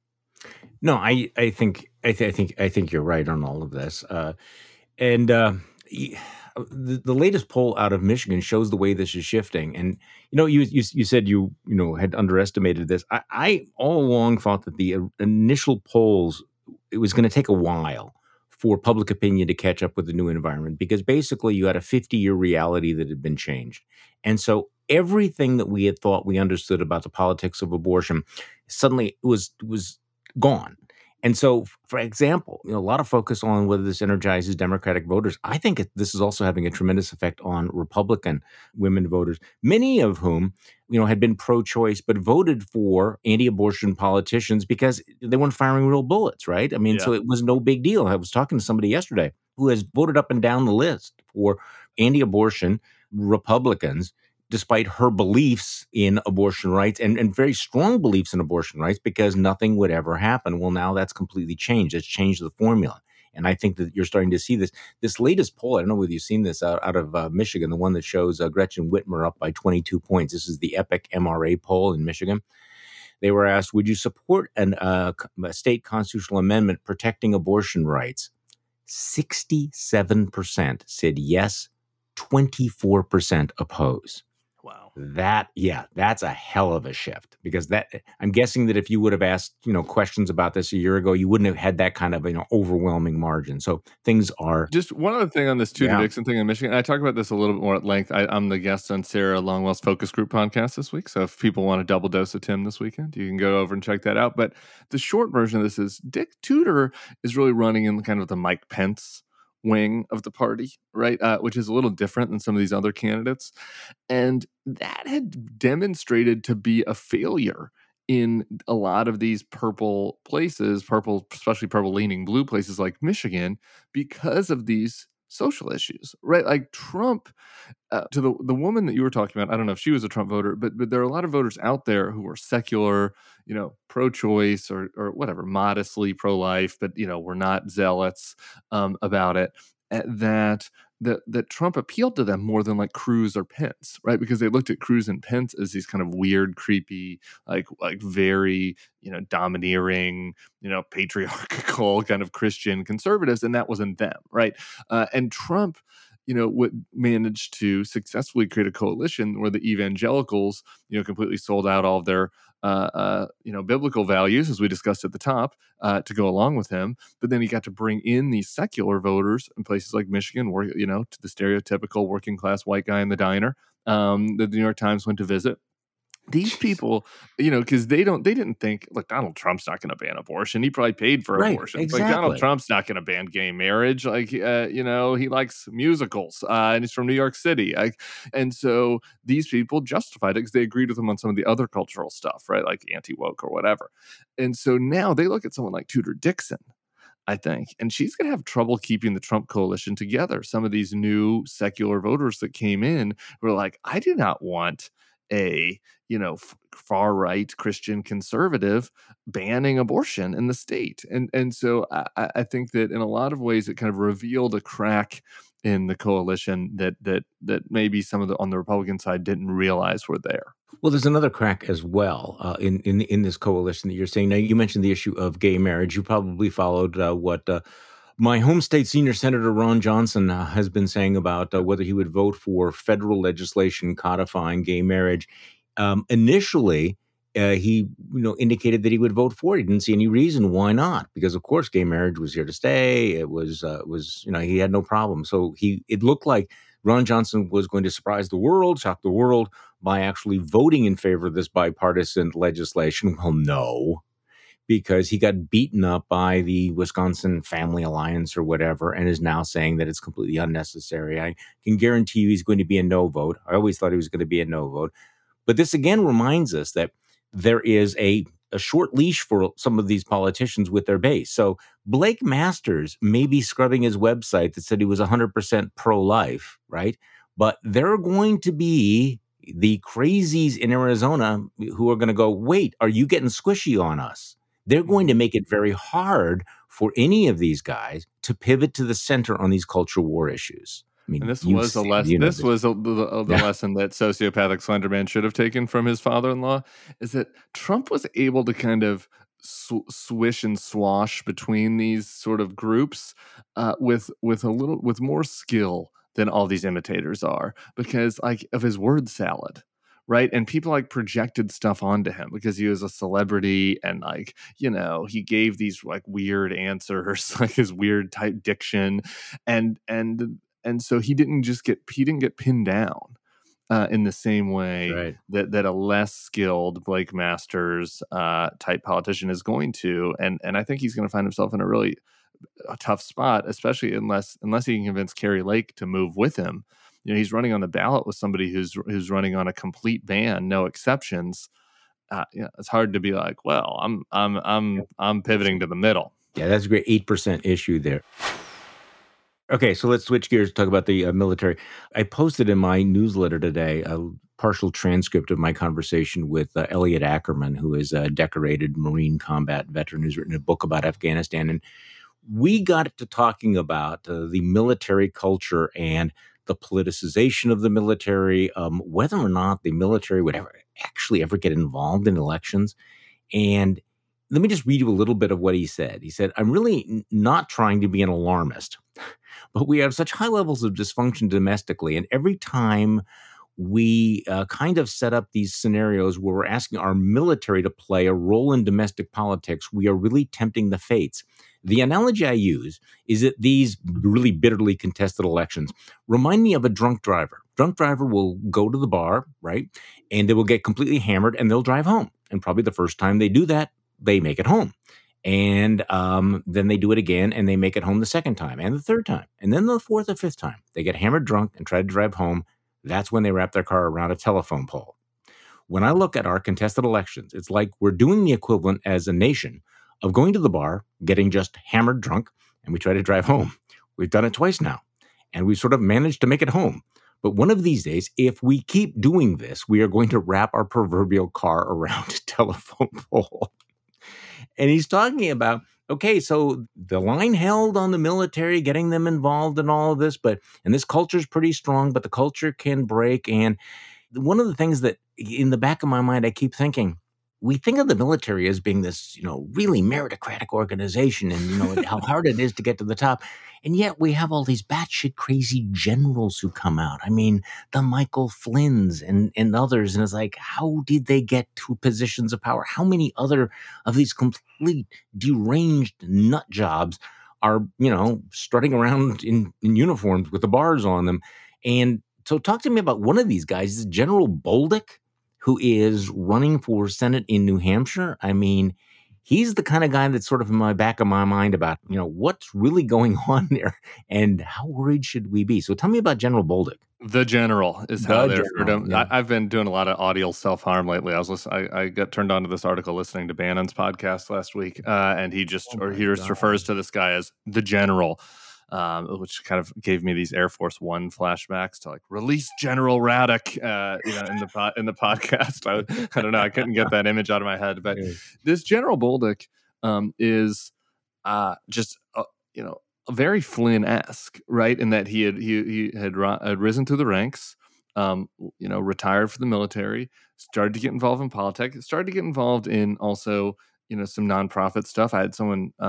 S3: No, I, I think I, th- I think I think you're right on all of this. Uh, and uh, the, the latest poll out of Michigan shows the way this is shifting. And you know, you you, you said you you know had underestimated this. I, I all along thought that the initial polls, it was going to take a while for public opinion to catch up with the new environment, because basically you had a fifty-year reality that had been changed. And so everything that we had thought we understood about the politics of abortion suddenly was was gone. And so, for example, you know, a lot of focus on whether this energizes Democratic voters. I think it, this is also having a tremendous effect on Republican women voters, many of whom, you know, had been pro-choice but voted for anti-abortion politicians because they weren't firing real bullets, right? I mean, yeah. So it was no big deal. I was talking to somebody yesterday who has voted up and down the list for anti-abortion Republicans, despite her beliefs in abortion rights and, and very strong beliefs in abortion rights, because nothing would ever happen. Well, now that's completely changed. It's changed the formula. And I think that you're starting to see this. This latest poll, I don't know whether you've seen this out, out of uh, Michigan, the one that shows uh, Gretchen Whitmer up by twenty-two points. This is the EPIC M R A poll in Michigan. They were asked, would you support an, uh, a state constitutional amendment protecting abortion rights? sixty-seven percent said yes, twenty-four percent oppose.
S4: Wow.
S3: That, yeah, that's a hell of a shift, because that, I'm guessing that if you would have asked, you know, questions about this a year ago, you wouldn't have had that kind of, you know, overwhelming margin. So things are.
S4: Just one other thing on this Tudor yeah. Dixon thing in Michigan. I talk about this a little bit more at length. I, I'm the guest on Sarah Longwell's Focus Group podcast this week. So if people want a double dose of Tim this weekend, you can go over and check that out. But the short version of this is Dick Tudor is really running in kind of the Mike Pence wing of the party, right? Uh, which is a little different than some of these other candidates. And that had demonstrated to be a failure in a lot of these purple places, purple, especially purple leaning blue places like Michigan, because of these social issues, right? Like Trump, uh, to the the woman that you were talking about, I don't know if she was a Trump voter, but but there are a lot of voters out there who are secular, you know, pro-choice or or whatever, modestly pro-life, but you know, we're not zealots um, about it. uh, That that that Trump appealed to them more than like Cruz or Pence, right? Because they looked at Cruz and Pence as these kind of weird, creepy, like like very, you know, domineering, you know, patriarchal kind of Christian conservatives, and that wasn't them, right? Uh, and Trump, you know, would managed to successfully create a coalition where the evangelicals, you know, completely sold out all of their, uh, uh, you know, biblical values, as we discussed at the top, uh, to go along with him. But then he got to bring in these secular voters in places like Michigan, where, you know, to the stereotypical working class white guy in the diner um, that the New York Times went to visit. These people, you know, because they don't, they didn't think, look, Donald Trump's not going to ban abortion. He probably paid for
S3: right,
S4: abortion.
S3: Exactly.
S4: Like Donald Trump's not going to ban gay marriage. Like, uh, you know, he likes musicals uh, and he's from New York City. Like, and so these people justified it because they agreed with him on some of the other cultural stuff, right? Like anti-woke or whatever. And so now they look at someone like Tudor Dixon, I think, and she's going to have trouble keeping the Trump coalition together. Some of these new secular voters that came in were like, I do not want a, you know, f- far right Christian conservative banning abortion in the state. And and so I, I think that in a lot of ways it kind of revealed a crack in the coalition that that that maybe some of the on the Republican side didn't realize were there.
S3: Well, there's another crack as well uh, in, in in this coalition that you're saying. Now, you mentioned the issue of gay marriage. You probably followed uh, what uh, My home state senior senator Ron Johnson uh, has been saying about uh, whether he would vote for federal legislation codifying gay marriage. Um, initially, uh, he you know indicated that he would vote for it. He didn't see any reason why not, because of course gay marriage was here to stay. It was uh, was you know he had no problem. So he it looked like Ron Johnson was going to surprise the world, shock the world by actually voting in favor of this bipartisan legislation. Well, no. Because he got beaten up by the Wisconsin Family Alliance or whatever, and is now saying that it's completely unnecessary. I can guarantee you he's going to be a no vote. I always thought he was going to be a no vote. But this again reminds us that there is a, a short leash for some of these politicians with their base. So Blake Masters may be scrubbing his website that said he was one hundred percent pro-life, right? But there are going to be the crazies in Arizona who are going to go, wait, are you getting squishy on us? They're going to make it very hard for any of these guys to pivot to the center on these cultural war issues. I mean,
S4: and this was a lesson. You know, this, this was a, the, the yeah. lesson that sociopathic Slenderman should have taken from his father-in-law, is that Trump was able to kind of sw- swish and swash between these sort of groups uh, with with a little with more skill than all these imitators are, because like of his word salad. Right. And people like projected stuff onto him because he was a celebrity, and like, you know, he gave these like weird answers, like his weird type diction. And and and so he didn't just get he didn't get pinned down uh, in the same way
S3: right.
S4: that that a less skilled Blake Masters uh, type politician is going to. And and I think he's going to find himself in a really a tough spot, especially unless unless he can convince Carrie Lake to move with him. You know, he's running on the ballot with somebody who's who's running on a complete ban, no exceptions. Uh, you know, it's hard to be like, well, I'm I'm I'm I'm pivoting to the middle.
S3: Yeah, that's a great eight percent issue there. Okay, so let's switch gears to talk about the uh, military. I posted in my newsletter today a partial transcript of my conversation with uh, Elliot Ackerman, who is a decorated Marine combat veteran who's written a book about Afghanistan. And we got to talking about uh, the military culture and the politicization of the military, um, whether or not the military would ever actually ever get involved in elections. And let me just read you a little bit of what he said. He said, I'm really n- not trying to be an alarmist, but we have such high levels of dysfunction domestically. And every time we uh, kind of set up these scenarios where we're asking our military to play a role in domestic politics, we are really tempting the fates. The analogy I use is that these really bitterly contested elections remind me of a drunk driver. Drunk driver will go to the bar, right? And they will get completely hammered and they'll drive home. And probably the first time they do that, they make it home. And um, then they do it again and they make it home the second time and the third time. And then the fourth or fifth time, they get hammered drunk and try to drive home. That's when they wrap their car around a telephone pole. When I look at our contested elections, it's like we're doing the equivalent as a nation of going to the bar, getting just hammered drunk, and we try to drive home. We've done it twice now, and we've sort of managed to make it home. But one of these days, if we keep doing this, we are going to wrap our proverbial car around a telephone pole. And he's talking about, okay, so the line held on the military, getting them involved in all of this, but and this culture is pretty strong, but the culture can break. And one of the things that in the back of my mind, I keep thinking, we think of the military as being this, you know, really meritocratic organization and, you know, how hard it is to get to the top. And yet we have all these batshit crazy generals who come out. I mean, the Michael Flynns and, and others. And it's like, how did they get to positions of power? How many other of these complete deranged nut jobs are, you know, strutting around in, in uniforms with the bars on them? And so talk to me about one of these guys, is General Bolduc, who is running for Senate in New Hampshire. I mean, he's the kind of guy that's sort of in my back of my mind about, you know, what's really going on there and how worried should we be? So tell me about General Bolduc.
S4: The general is how
S3: The
S4: they're referred to him.
S3: general, yeah.
S4: I, I've been doing a lot of audio self-harm lately. I was listening, I, I got turned on to this article listening to Bannon's podcast last week, uh, and he just
S3: Oh
S4: or
S3: my
S4: he just
S3: God.
S4: refers to this guy as the general. Um, which kind of gave me these Air Force One flashbacks to like release General Radek, uh, you know, in the po- in the podcast. I, I don't know, I couldn't get that image out of my head. But
S3: Yeah.
S4: this General Bolduc um, is uh, just uh, you know very Flynn-esque, right? In that he had he he had, ri- had risen through the ranks, um, you know, retired from the military, started to get involved in politics, started to get involved in also you know some nonprofit stuff. I had someone. Um,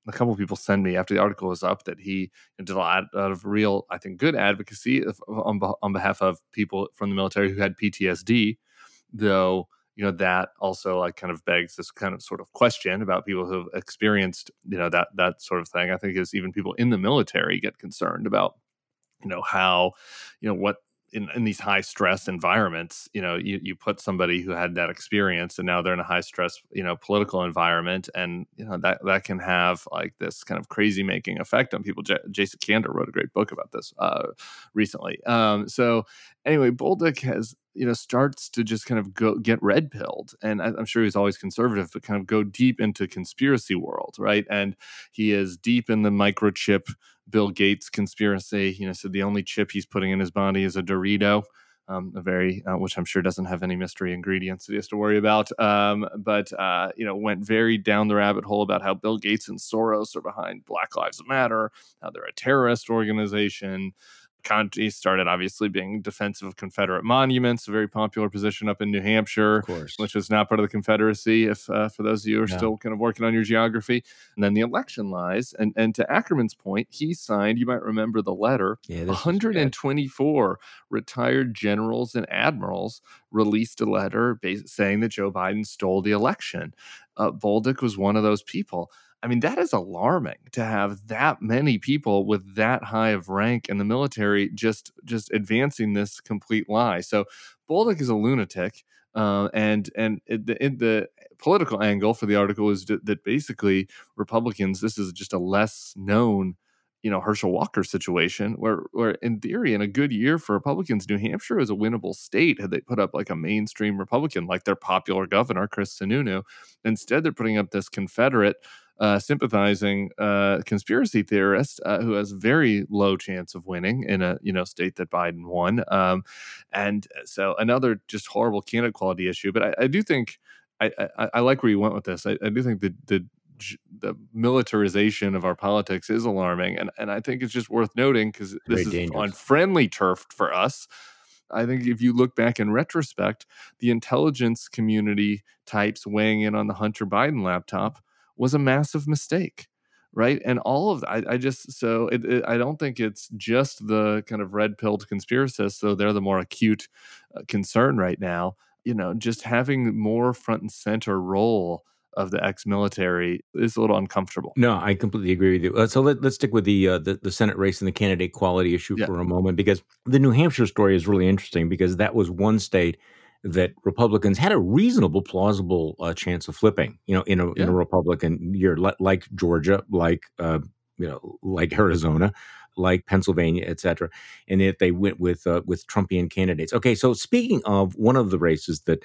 S4: a couple of people send me after the article was up that he did a lot out of real, I think, good advocacy of, on, on behalf of people from the military who had P T S D, though, you know, that also like kind of begs this kind of sort of question about people who have experienced, you know, that that sort of thing. I think as even people in the military get concerned about, you know, how, you know, what in, in these high stress environments, you know, you, you put somebody who had that experience and now they're in a high stress, you know, political environment. And, you know, that, that can have like this kind of crazy making effect on people. J- Jason Kander wrote a great book about this uh, recently. Um, so anyway, Bolduc has, you know, starts to just kind of go get red pilled. And I, I'm sure he's always conservative, but kind of go deep into conspiracy world, right? And he is deep in the microchip Bill Gates conspiracy. You know, so the only chip he's putting in his body is a Dorito, um, a very, uh, which I'm sure doesn't have any mystery ingredients that he has to worry about. Um, but, uh, you know, went very down the rabbit hole about how Bill Gates and Soros are behind Black Lives Matter, how they're a terrorist organization. Conti started obviously being defensive of Confederate monuments, a very popular position up in New Hampshire,
S3: Of course.
S4: which was not part of the Confederacy, if uh, for those of you who are
S3: No.
S4: still kind of working on your geography. And then the election lies. And, and to Ackerman's point, he signed, you might remember the letter,
S3: Yeah, this
S4: one hundred twenty-four retired generals and admirals released a letter bas- saying that Joe Biden stole the election. Uh, Bolduc was one of those people. I mean, that is alarming to have that many people with that high of rank in the military just just advancing this complete lie. So Bolduc is a lunatic, uh, and and it, the, it, the political angle for the article is that, that basically Republicans, this is just a less known, you know, Herschel Walker situation where, where in theory, in a good year for Republicans, New Hampshire is a winnable state had they put up like a mainstream Republican, like their popular governor, Chris Sununu. Instead, they're putting up this Confederate Uh, sympathizing uh, conspiracy theorist uh, who has very low chance of winning in a you know state that Biden won, um, and so another just horrible candidate quality issue. But I, I do think I, I, I like where you went with this. I, I do think the the the militarization of our politics is alarming, and and I think it's just worth noting because this
S3: Very
S4: is
S3: dangerous.
S4: on friendly turf for us. I think if you look back in retrospect, the intelligence community types weighing in on the Hunter Biden laptop was a massive mistake, right? And all of that, I, I just, so it, it, I don't think it's just the kind of red-pilled conspiracists, so they're the more acute uh, concern right now. You know, just having more front and center role of the ex-military is a little uncomfortable.
S3: No, I completely agree with you. Uh, so let, let's stick with the, uh, the the Senate race and the candidate quality issue
S4: Yeah.
S3: for a moment, because the New Hampshire story is really interesting because that was one state that Republicans had a reasonable, plausible uh, chance of flipping. You know, in a in a
S4: Yeah.
S3: Republican year, li- like Georgia, like uh, you know, like Arizona, like Pennsylvania, et cetera. And yet they went with uh, with Trumpian candidates. Okay, so speaking of one of the races that.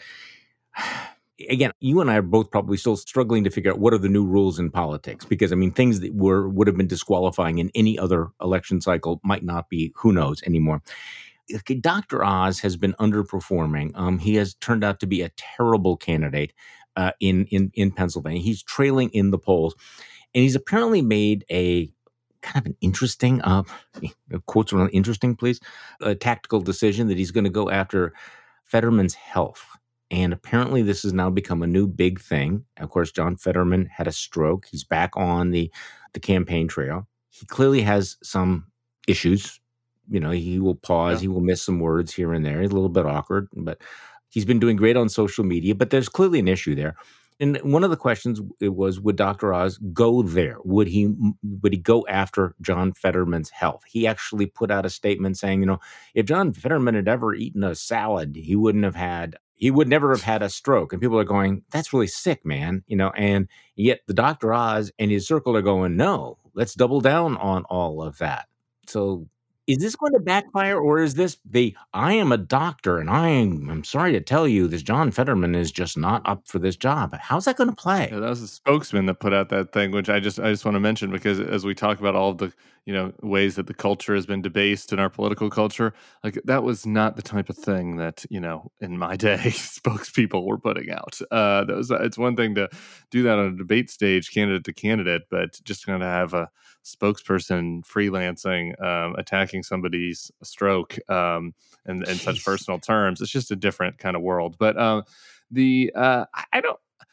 S3: Again, you and I are both probably still struggling to figure out what are the new rules in politics, because I mean, things that were would have been disqualifying in any other election cycle might not be, who knows, anymore. Okay, Doctor Oz has been underperforming. Um, he has turned out to be a terrible candidate uh, in in in Pennsylvania. He's trailing in the polls, and he's apparently made a kind of an interesting, uh, quotes around interesting, please, a tactical decision that he's going to go after Fetterman's health. And apparently this has now become a new big thing. Of course, John Fetterman had a stroke. He's back on the, the campaign trail. He clearly has some issues. You know, he will pause.
S4: Yeah.
S3: He will miss some words here and there. He's a little bit awkward, but he's been doing great on social media. But there's clearly an issue there. And one of the questions it was, would Doctor Oz go there? Would he would he go after John Fetterman's health? He actually put out a statement saying, you know, if John Fetterman had ever eaten a salad, he wouldn't have had, he would never have had a stroke. And people are going, that's really sick, man. You know, and yet the Doctor Oz and his circle are going, no, let's double down on all of that. So is this going to backfire, or is this the, I am a doctor and I am, I'm sorry to tell you, this John Fetterman is just not up for this job? How's that going to play?
S4: Yeah, that was a spokesman that put out that thing, which I just I just want to mention because as we talk about all of the you know ways that the culture has been debased in our political culture, like that was not the type of thing that you know in my day spokespeople were putting out. Uh, that was it's one thing to do that on a debate stage, candidate to candidate, but just going to have a spokesperson freelancing um, attacking somebody's stroke um, and in such personal terms, it's just a different kind of world. But um, the uh, I don't.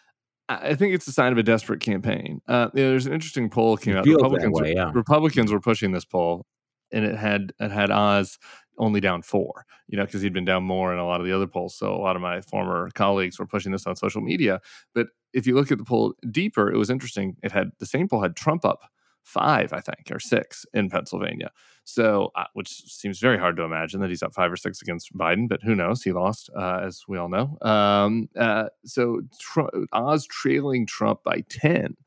S4: I think it's a sign of a desperate campaign. Uh, you know, there's an interesting poll came
S3: It
S4: out.
S3: feels that
S4: Republicans,
S3: way, yeah.
S4: Republicans were pushing this poll, and it had it had Oz only down four. You know, because he'd been down more in a lot of the other polls. So a lot of my former colleagues were pushing this on social media. But if you look at the poll deeper, it was interesting. It had the same poll had Trump up five, I think, or six in Pennsylvania. So, uh, which seems very hard to imagine that he's up five or six against Biden, but who knows? He lost, uh, as we all know. Um, uh, so, Tr- Oz trailing Trump by ten.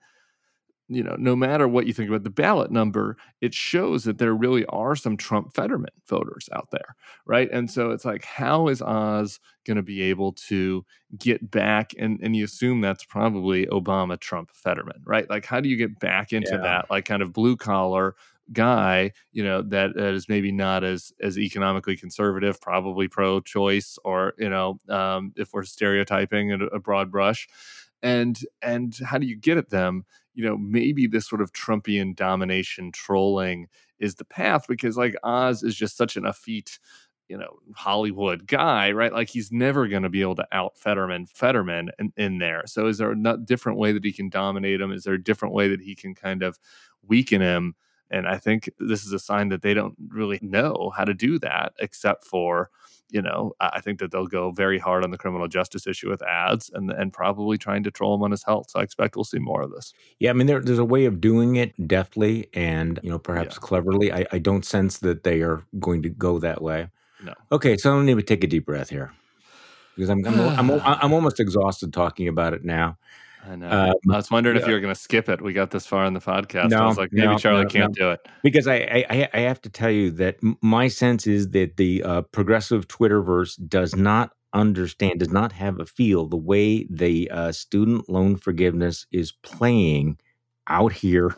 S4: You know, no matter what you think about the ballot number, it shows that there really are some Trump Fetterman voters out there, right? And so it's like, how is Oz going to be able to get back? And and you assume that's probably Obama, Trump, Fetterman, right? Like, how do you get back into
S3: Yeah.
S4: that, like, kind of blue collar guy, you know, that, that is maybe not as as economically conservative, probably pro choice, or you know, um, if we're stereotyping at a, a broad brush, and and how do you get at them? You know, maybe this sort of Trumpian domination trolling is the path, because like Oz is just such an effete, you know, Hollywood guy, right? Like he's never going to be able to out Fetterman, Fetterman in, in there. So is there a different way that he can dominate him? Is there a different way that he can kind of weaken him? And I think this is a sign that they don't really know how to do that, except for, you know, I think that they'll go very hard on the criminal justice issue with ads, and and probably trying to troll him on his health. So I expect we'll see more of this.
S3: Yeah, I mean, there, there's a way of doing it deftly and, you know, perhaps
S4: Yeah.
S3: cleverly. I, I don't sense that they are going to go that way.
S4: No.
S3: Okay, so I need to take a deep breath here because I'm I'm I'm, I'm, I'm almost exhausted talking about it now.
S4: I know.
S3: Um,
S4: I was wondering if
S3: yeah.
S4: you were going to skip it. We got this far in the podcast. I
S3: No,
S4: was like, maybe
S3: no,
S4: Charlie
S3: no,
S4: can't
S3: no.
S4: do it.
S3: Because I, I, I have to tell you that m- my sense is that the uh, progressive Twitterverse does not understand, does not have a feel the way the uh, student loan forgiveness is playing out here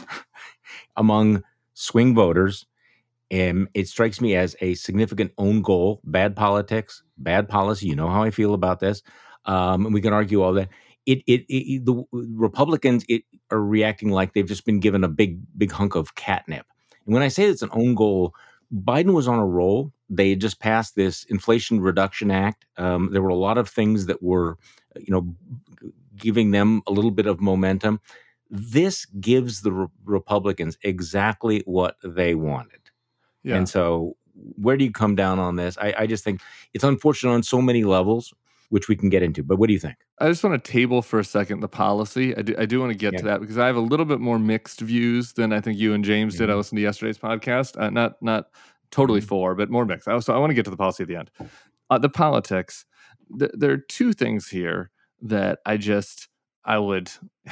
S3: among swing voters. And it strikes me as a significant own goal, bad politics, bad policy. You know how I feel about this. Um, and we can argue all that. It, it, it the Republicans it, are reacting like they've just been given a big, big hunk of catnip. And when I say it's an own goal, Biden was on a roll. They had just passed this Inflation Reduction Act. Um, there were a lot of things that were, you know, giving them a little bit of momentum. This gives the re- Republicans exactly what they wanted.
S4: Yeah.
S3: And so where do you come down on this? I, I just think it's unfortunate on so many levels, which we can get into. But what do you think?
S4: I just want to table for a second the policy. I do, I do want to get
S3: Yeah.
S4: to that because I have a little bit more mixed views than I think you and James did. I
S3: Mhm.
S4: listened to yesterday's podcast. Uh, not not totally
S3: Mhm.
S4: for, but more mixed. I also I want to get to the policy at the end. Uh, the politics. Th- there are two things here that I just I would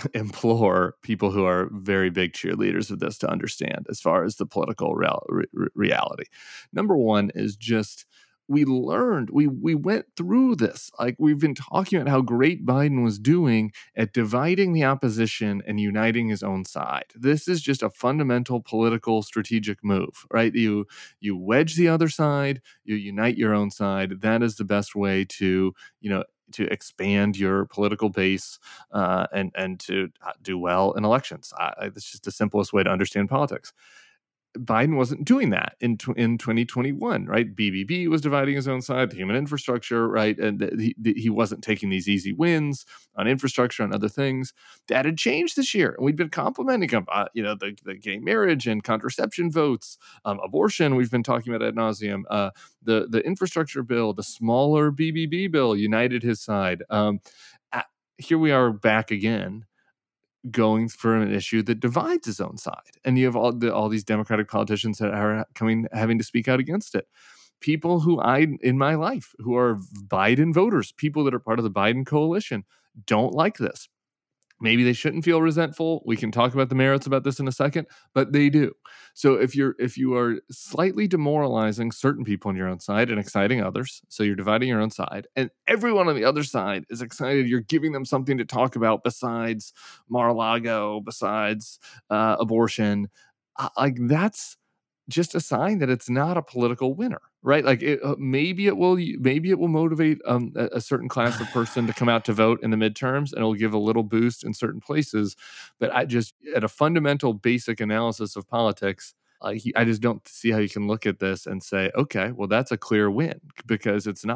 S4: implore people who are very big cheerleaders of this to understand as far as the political real, re- reality. Number one is just we learned, we we went through this. Like we've been talking about how great Biden was doing at dividing the opposition and uniting his own side. This is just a fundamental political strategic move, right? You you wedge the other side, you unite your own side. That is the best way to, you know, to expand your political base uh, and and to do well in elections. I, I, it's just the simplest way to understand politics. Biden wasn't doing that in in twenty twenty-one, right? B B B was dividing his own side, the human infrastructure, right? And he, he wasn't taking these easy wins on infrastructure and other things. That had changed this year, and we'd been complimenting him, uh, you know, the, the gay marriage and contraception votes, um, abortion. We've been talking about ad nauseum. Uh, the the infrastructure bill, the smaller B B B bill, united his side. Um, uh, here we are back again, going for an issue that divides his own side, and you have all the, all these Democratic politicians that are coming having to speak out against it. People who I in my life who are Biden voters, people that are part of the Biden coalition, don't like this. Maybe they shouldn't feel resentful. We can talk about the merits about this in a second, but they do. So if you're if you are slightly demoralizing certain people on your own side and exciting others, so you're dividing your own side, and everyone on the other side is excited, you're giving them something to talk about besides Mar-a-Lago, besides uh, abortion, uh, like that's just a sign that it's not a political winner, right? Like it, uh, maybe it will, maybe it will motivate um, a, a certain class of person to come out to vote in the midterms, and it'll give a little boost in certain places. But I just, at a fundamental, basic analysis of politics, uh, he, I just don't see how you can look at this and say, okay, well, that's a clear win, because it's not.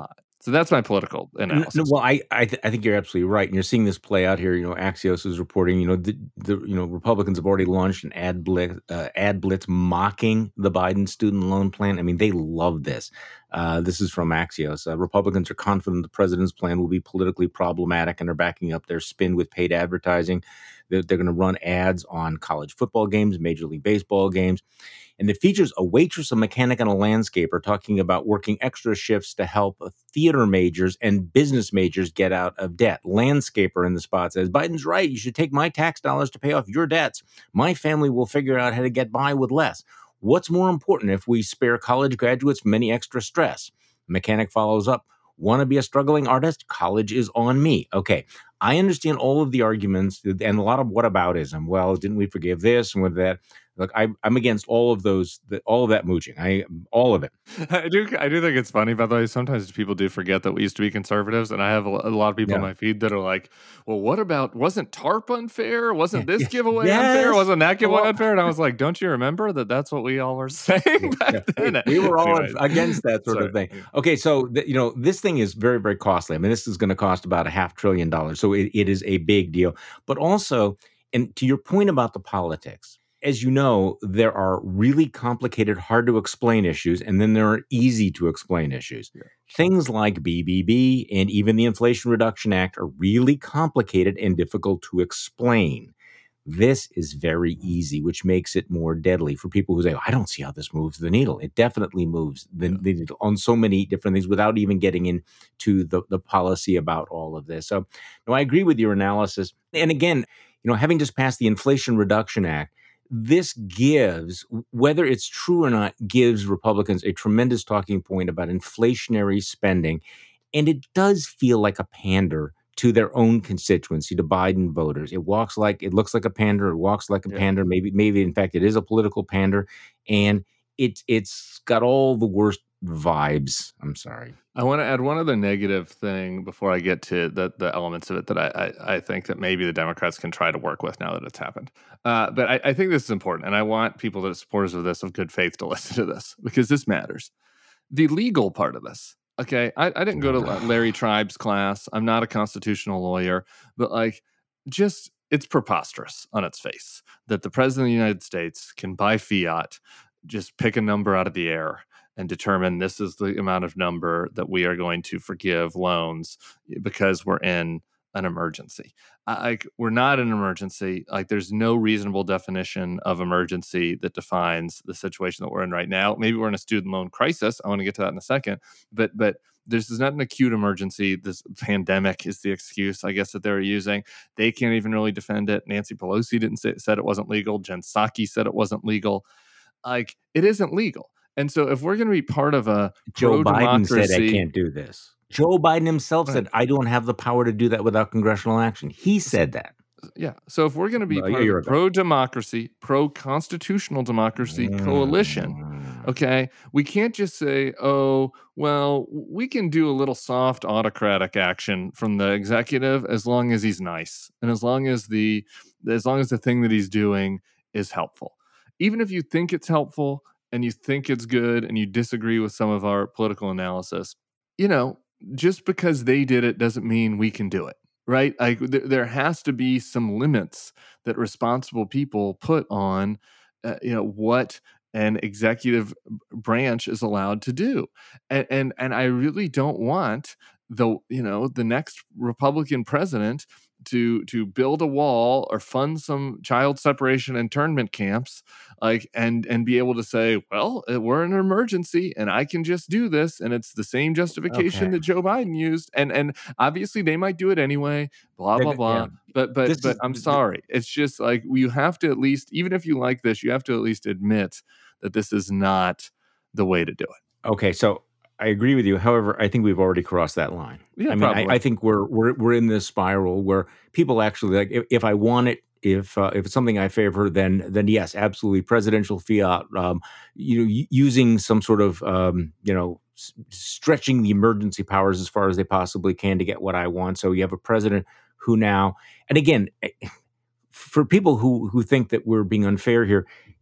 S4: So that's my political analysis.
S3: No, well, I I, th- I think you're absolutely right, and you're seeing this play out here. You know, Axios is reporting. You know, the, the you know Republicans have already launched an ad blitz, uh, ad blitz mocking the Biden student loan plan. I mean, they love this. Uh, this is from Axios. Uh, Republicans are confident the president's plan will be politically problematic, and are backing up their spin with paid advertising. They're, they're going to run ads on college football games, Major League Baseball games. And it features a waitress, a mechanic, and a landscaper talking about working extra shifts to help theater majors and business majors get out of debt. Landscaper in the spot says, Biden's right. You should take my tax dollars to pay off your debts. My family will figure out how to get by with less. What's more important if we spare college graduates from any extra stress? Mechanic follows up. Want to be a struggling artist? College is on me. Okay, I understand all of the arguments and a lot of whataboutism. Well, didn't we forgive this and with that? Look, I, I'm against all of those, the, all of that mooching. I, all of it.
S4: I do, I do think it's funny. By the way, sometimes people do forget that we used to be conservatives, and I have a, a lot of people
S3: Yeah.
S4: on my feed that are like, "Well, what about wasn't TARP unfair? Wasn't this giveaway
S3: Yes.
S4: unfair? Wasn't that giveaway
S3: Well-
S4: unfair?" And I was like, "Don't you remember that? That's what we all were saying back
S3: Yeah.
S4: then."
S3: We were all
S4: Anyways.
S3: against that sort
S4: Sorry.
S3: of thing. Okay, so th- you know this thing is very, very costly. I mean, this is going to cost about a half trillion dollars, so it, it is a big deal. But also, and to your point about the politics, as you know, there are really complicated, hard to explain issues, and then there are easy to explain issues.
S4: Yeah.
S3: Things like B B B and even the Inflation Reduction Act are really complicated and difficult to explain. This is very easy, which makes it more deadly for people who say, I don't see how this moves the needle. It definitely moves the,
S4: Yeah.
S3: the needle on so many different things without even getting into the, the policy about all of this. So, no, I agree with your analysis. And again, you know, having just passed the Inflation Reduction Act, this gives, whether it's true or not, gives Republicans a tremendous talking point about inflationary spending. And it does feel like a pander to their own constituency, to Biden voters. It walks like, it looks like a pander, it walks like a
S4: Yeah.
S3: pander, maybe, maybe in fact, it is a political pander. And it's it's got all the worst vibes. I'm sorry.
S4: I want to add one other negative thing before I get to the the elements of it that I, I, I think that maybe the Democrats can try to work with now that it's happened. Uh, but I, I think this is important, and I want people that are supporters of this of good faith to listen to this because this matters. The legal part of this. Okay, I, I didn't go to Larry Tribe's class. I'm not a constitutional lawyer, but like, just it's preposterous on its face that the president of the United States can buy fiat, just pick a number out of the air and determine this is the amount of number that we are going to forgive loans because we're in an emergency. Like, we're not an emergency. Like, there's no reasonable definition of emergency that defines the situation that we're in right now. Maybe we're in a student loan crisis. I want to get to that in a second. But but this is not an acute emergency. This pandemic is the excuse, I guess, that they're using. They can't even really defend it. Nancy Pelosi didn't say said it wasn't legal. Jen Psaki said it wasn't legal. Like, it isn't legal. And so if we're going to be part of a
S3: Joe Biden said I
S4: pro-democracy-
S3: can't do this. Joe Biden himself
S4: Right.
S3: said, I don't have the power to do that without congressional action. He said that.
S4: Yeah. So if we're going to be
S3: Well,
S4: part
S3: you're
S4: of a
S3: a-
S4: pro-democracy, pro-constitutional democracy coalition,
S3: Mm.
S4: okay, we can't just say, oh, well, we can do a little soft autocratic action from the executive as long as he's nice and as long as the as long as the thing that he's doing is helpful. Even if you think it's helpful and you think it's good and you disagree with some of our political analysis, you know, just because they did it doesn't mean we can do it. Right? Like, th- there has to be some limits that responsible people put on, uh, you know, what an executive branch is allowed to do. And, and and I really don't want the you know the next Republican president to to build a wall or fund some child separation internment camps, like and and be able to say, well, uh, we're in an emergency and I can just do this, and it's the same justification
S3: Okay.
S4: that Joe Biden used, and and obviously they might do it anyway, blah
S3: They're
S4: blah
S3: go-
S4: blah.
S3: yeah.
S4: But but
S3: This
S4: but
S3: is-
S4: I'm
S3: th- th-
S4: sorry, it's just like you have to at least, even if you like this, you have to at least admit that this is not the way to do it.
S3: Okay, so I agree with you. However, I think we've already crossed that line.
S4: Yeah,
S3: I mean, I,
S4: probably.
S3: I think we're we're we're in this spiral where people actually like if, if I want it, if uh, if it's something I favor, then then yes, absolutely, presidential fiat. Um, you know, y- using some sort of um, you know s- stretching the emergency powers as far as they possibly can to get what I want. So you have a president who now, and again, eh, for people who who think that we're being unfair here,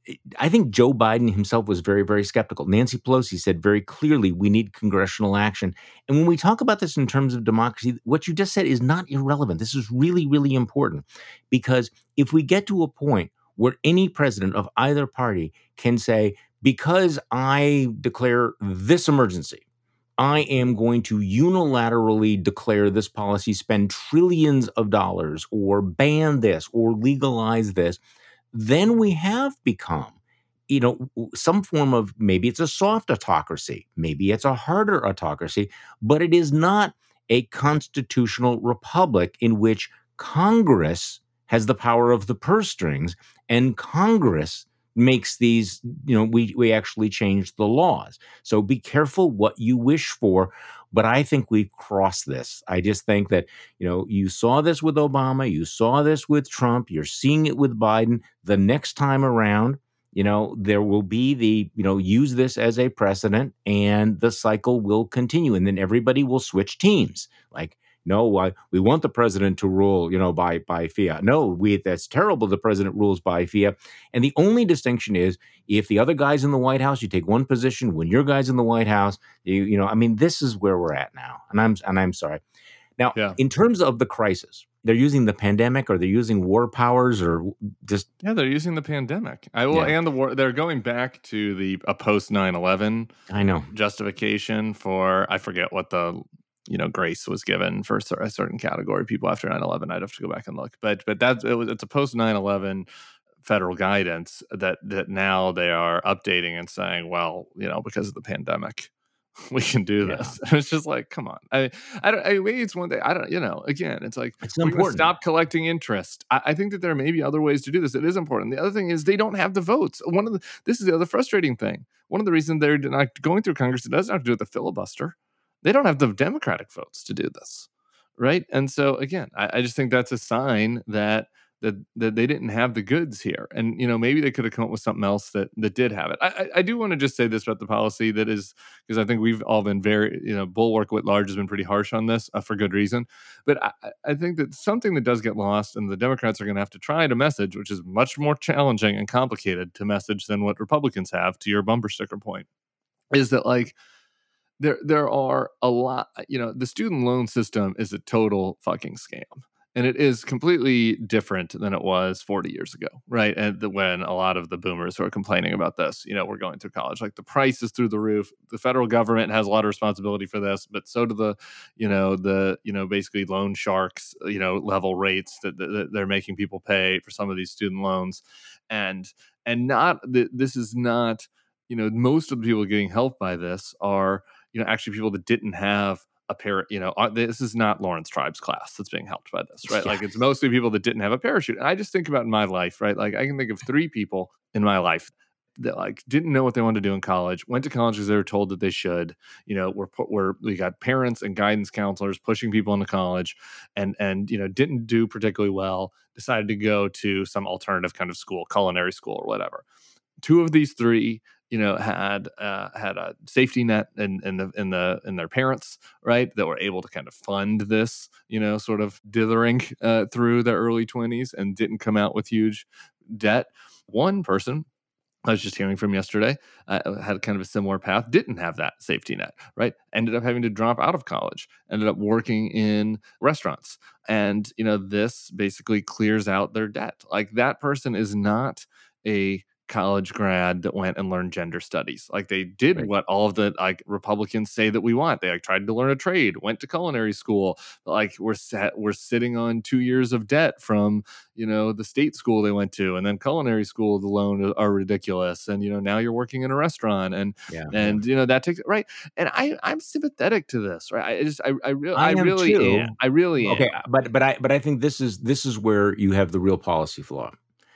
S3: I think Joe Biden himself was very, very skeptical. Nancy Pelosi said very clearly, we need congressional action. And when we talk about this in terms of democracy, what you just said is not irrelevant. This is really, really important, because if we get to a point where any president of either party can say, because I declare this emergency, I am going to unilaterally declare this policy, spend trillions of dollars, or ban this, or legalize this, then we have become, you know, some form of, maybe it's a soft autocracy, maybe it's a harder autocracy, but it is not a constitutional republic in which Congress has the power of the purse strings, and Congress makes these, you know, we, we actually change the laws. So be careful what you wish for. But I think we've crossed this. I just think that, you know, you saw this with Obama, you saw this with Trump, you're seeing it with Biden. The next time around, you know, there will be the, you know, use this as a precedent, and the cycle will continue. And then everybody will switch teams. Like, no, I, we want the president to rule, you know, by by fiat. No, we that's terrible. The president rules by fiat. And the only distinction is, if the other guy's in the White House, you take one position. When your guy's in the White House, you, you know, I mean, this is where we're at now. And I'm and I'm sorry. Now, yeah. In terms of the crisis, they're using the pandemic, or they're using war powers, or just
S4: yeah, they're using the pandemic. I will, yeah. and the war. They're going back to the a post nine eleven.
S3: I know
S4: justification for, I forget what the, you know, grace was given for a certain category of people after nine eleven. I'd have to go back and look, but but that's it was it's a post nine eleven federal guidance that that now they are updating and saying, well, you know, because of the pandemic, we can do yeah. this. It's just like, come on. I I don't. I maybe it's one day. I don't. You know, again, it's like,
S3: it's important.
S4: Stop collecting interest. I, I think that there may be other ways to do this. It is important. The other thing is, they don't have the votes. One of the this is the other frustrating thing. One of the reasons they're not going through Congress, it doesn't have to do with the filibuster. They don't have the Democratic votes to do this, right? And so again, I, I just think that's a sign that that that they didn't have the goods here, and you know, maybe they could have come up with something else that that did have it. I, I, I do want to just say this about the policy that is, because I think we've all been very, you know, Bulwark at large has been pretty harsh on this uh, for good reason. But I, I think that something that does get lost, and the Democrats are going to have to try to message, which is much more challenging and complicated to message than what Republicans have. To your bumper sticker point, is that like. There, there are a lot, you know, the student loan system is a total fucking scam, and it is completely different than it was forty years ago, right? And the, when a lot of the boomers who are complaining about this, you know, we're going through college, like the price is through the roof. The federal government has a lot of responsibility for this, but so do the, you know, the, you know, basically loan sharks, you know, level rates that, that they're making people pay for some of these student loans. And, and not, this is not, you know, most of the people getting helped by this are, you know, actually people that didn't have a parent, you know, this is not Lawrence Tribe's class that's being helped by this, right? Yeah. Like, it's mostly people that didn't have a parachute. And I just think about in my life, right? Like, I can think of three people in my life that like didn't know what they wanted to do in college, went to college because they were told that they should, you know, we're, we're, we got parents and guidance counselors pushing people into college, and, and, you know, didn't do particularly well, decided to go to some alternative kind of school, culinary school or whatever. Two of these three, you know, had uh, had a safety net in, in the in the in their parents, right, that were able to kind of fund this, you know, sort of dithering uh, through their early twenties and didn't come out with huge debt. One person I was just hearing from yesterday uh, had kind of a similar path, didn't have that safety net, right? Ended up having to drop out of college, ended up working in restaurants. And, you know, this basically clears out their debt. Like, that person is not a college grad that went and learned gender studies. Like, they did right. what all of the like Republicans say that we want. They like tried to learn a trade, went to culinary school. But, like, we're set, we're sitting on two years of debt from, you know, the state school they went to, and then culinary school. The loan are ridiculous, and you know, now you're working in a restaurant, and yeah, and yeah. you know, that takes right. And I I'm sympathetic to this, right? I just I I, re- I, I really too. am. I really
S3: okay,
S4: am.
S3: but but I but I think this is this is where you have the real policy flaw.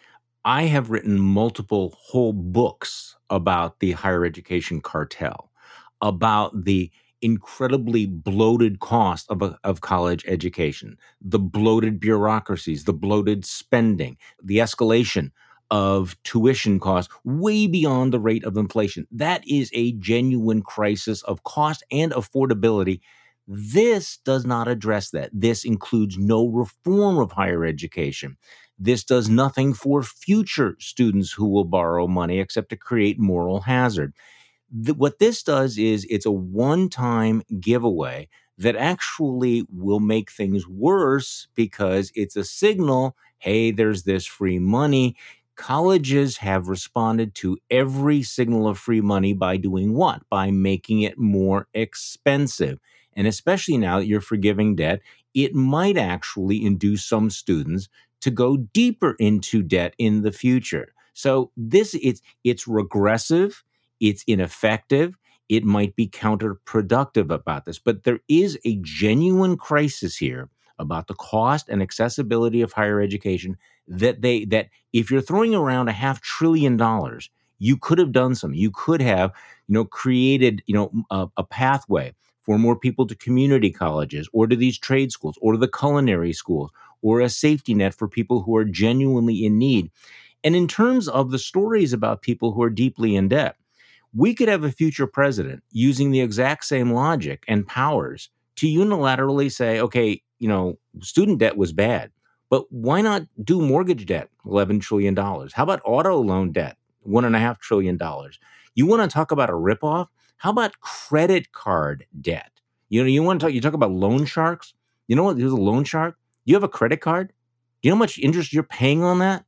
S3: I have written multiple whole books about the higher education cartel, about the incredibly bloated cost of, a, of college education, the bloated bureaucracies, the bloated spending, the escalation of tuition costs way beyond the rate of inflation. That is a genuine crisis of cost and affordability This does not address that. This includes no reform of higher education. This does nothing for future students who will borrow money except to create moral hazard. The, what this does is it's a one-time giveaway that actually will make things worse because it's a signal, hey, there's this free money. Colleges have responded to every signal of free money by doing what? By making it more expensive. And especially now that you're forgiving debt, it might actually induce some students to go deeper into debt in the future. So this it's it's regressive, it's ineffective, it might be counterproductive about this, but there is a genuine crisis here about the cost and accessibility of higher education that they that if you're throwing around a half trillion dollars, you could have done some. You could have, you know, created, you know, a, a pathway for more people to community colleges or to these trade schools or to the culinary schools or a safety net for people who are genuinely in need. And in terms of the stories about people who are deeply in debt, we could have a future president using the exact same logic and powers to unilaterally say, okay, you know, student debt was bad, but why not do mortgage debt, eleven trillion dollars? How about auto loan debt, one point five trillion dollars? You want to talk about a ripoff? How about credit card debt? You know, you want to talk, you talk about loan sharks? You know what? There's a loan shark. You have a credit card? Do you know how much interest you're paying on that?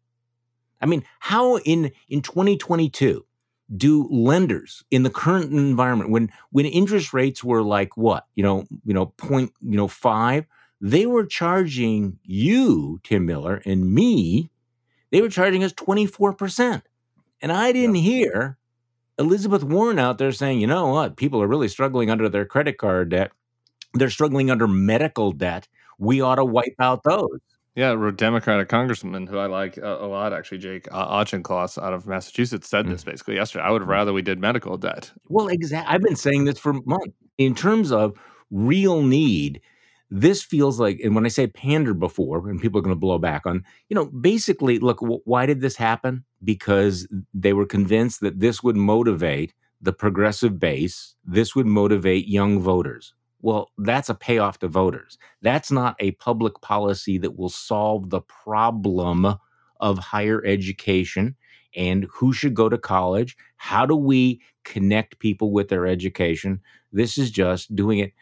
S3: I mean, how in, in twenty twenty-two do lenders in the current environment, when when interest rates were like what, you know, you know, point, you know, five, they were charging you, Tim Miller, and me, they were charging us twenty-four percent. And I didn't yeah. hear Elizabeth Warren out there saying, you know what, people are really struggling under their credit card debt. They're struggling under medical debt. We ought to wipe out those.
S4: Yeah, a Democratic congressman who I like a, a lot, actually, Jake uh, Auchincloss out of Massachusetts, said this basically yesterday. I would rather we did medical debt.
S3: Well, exactly. I've been saying this for months. In terms of real need, this feels like, and when I say pander before, and people are going to blow back on, you know, basically, look, w- why did this happen? Because they were convinced that this would motivate the progressive base. This would motivate young voters. Well, that's a payoff to voters. That's not a public policy that will solve the problem of higher education and who should go to college. How do we connect people with their education? This is just doing it.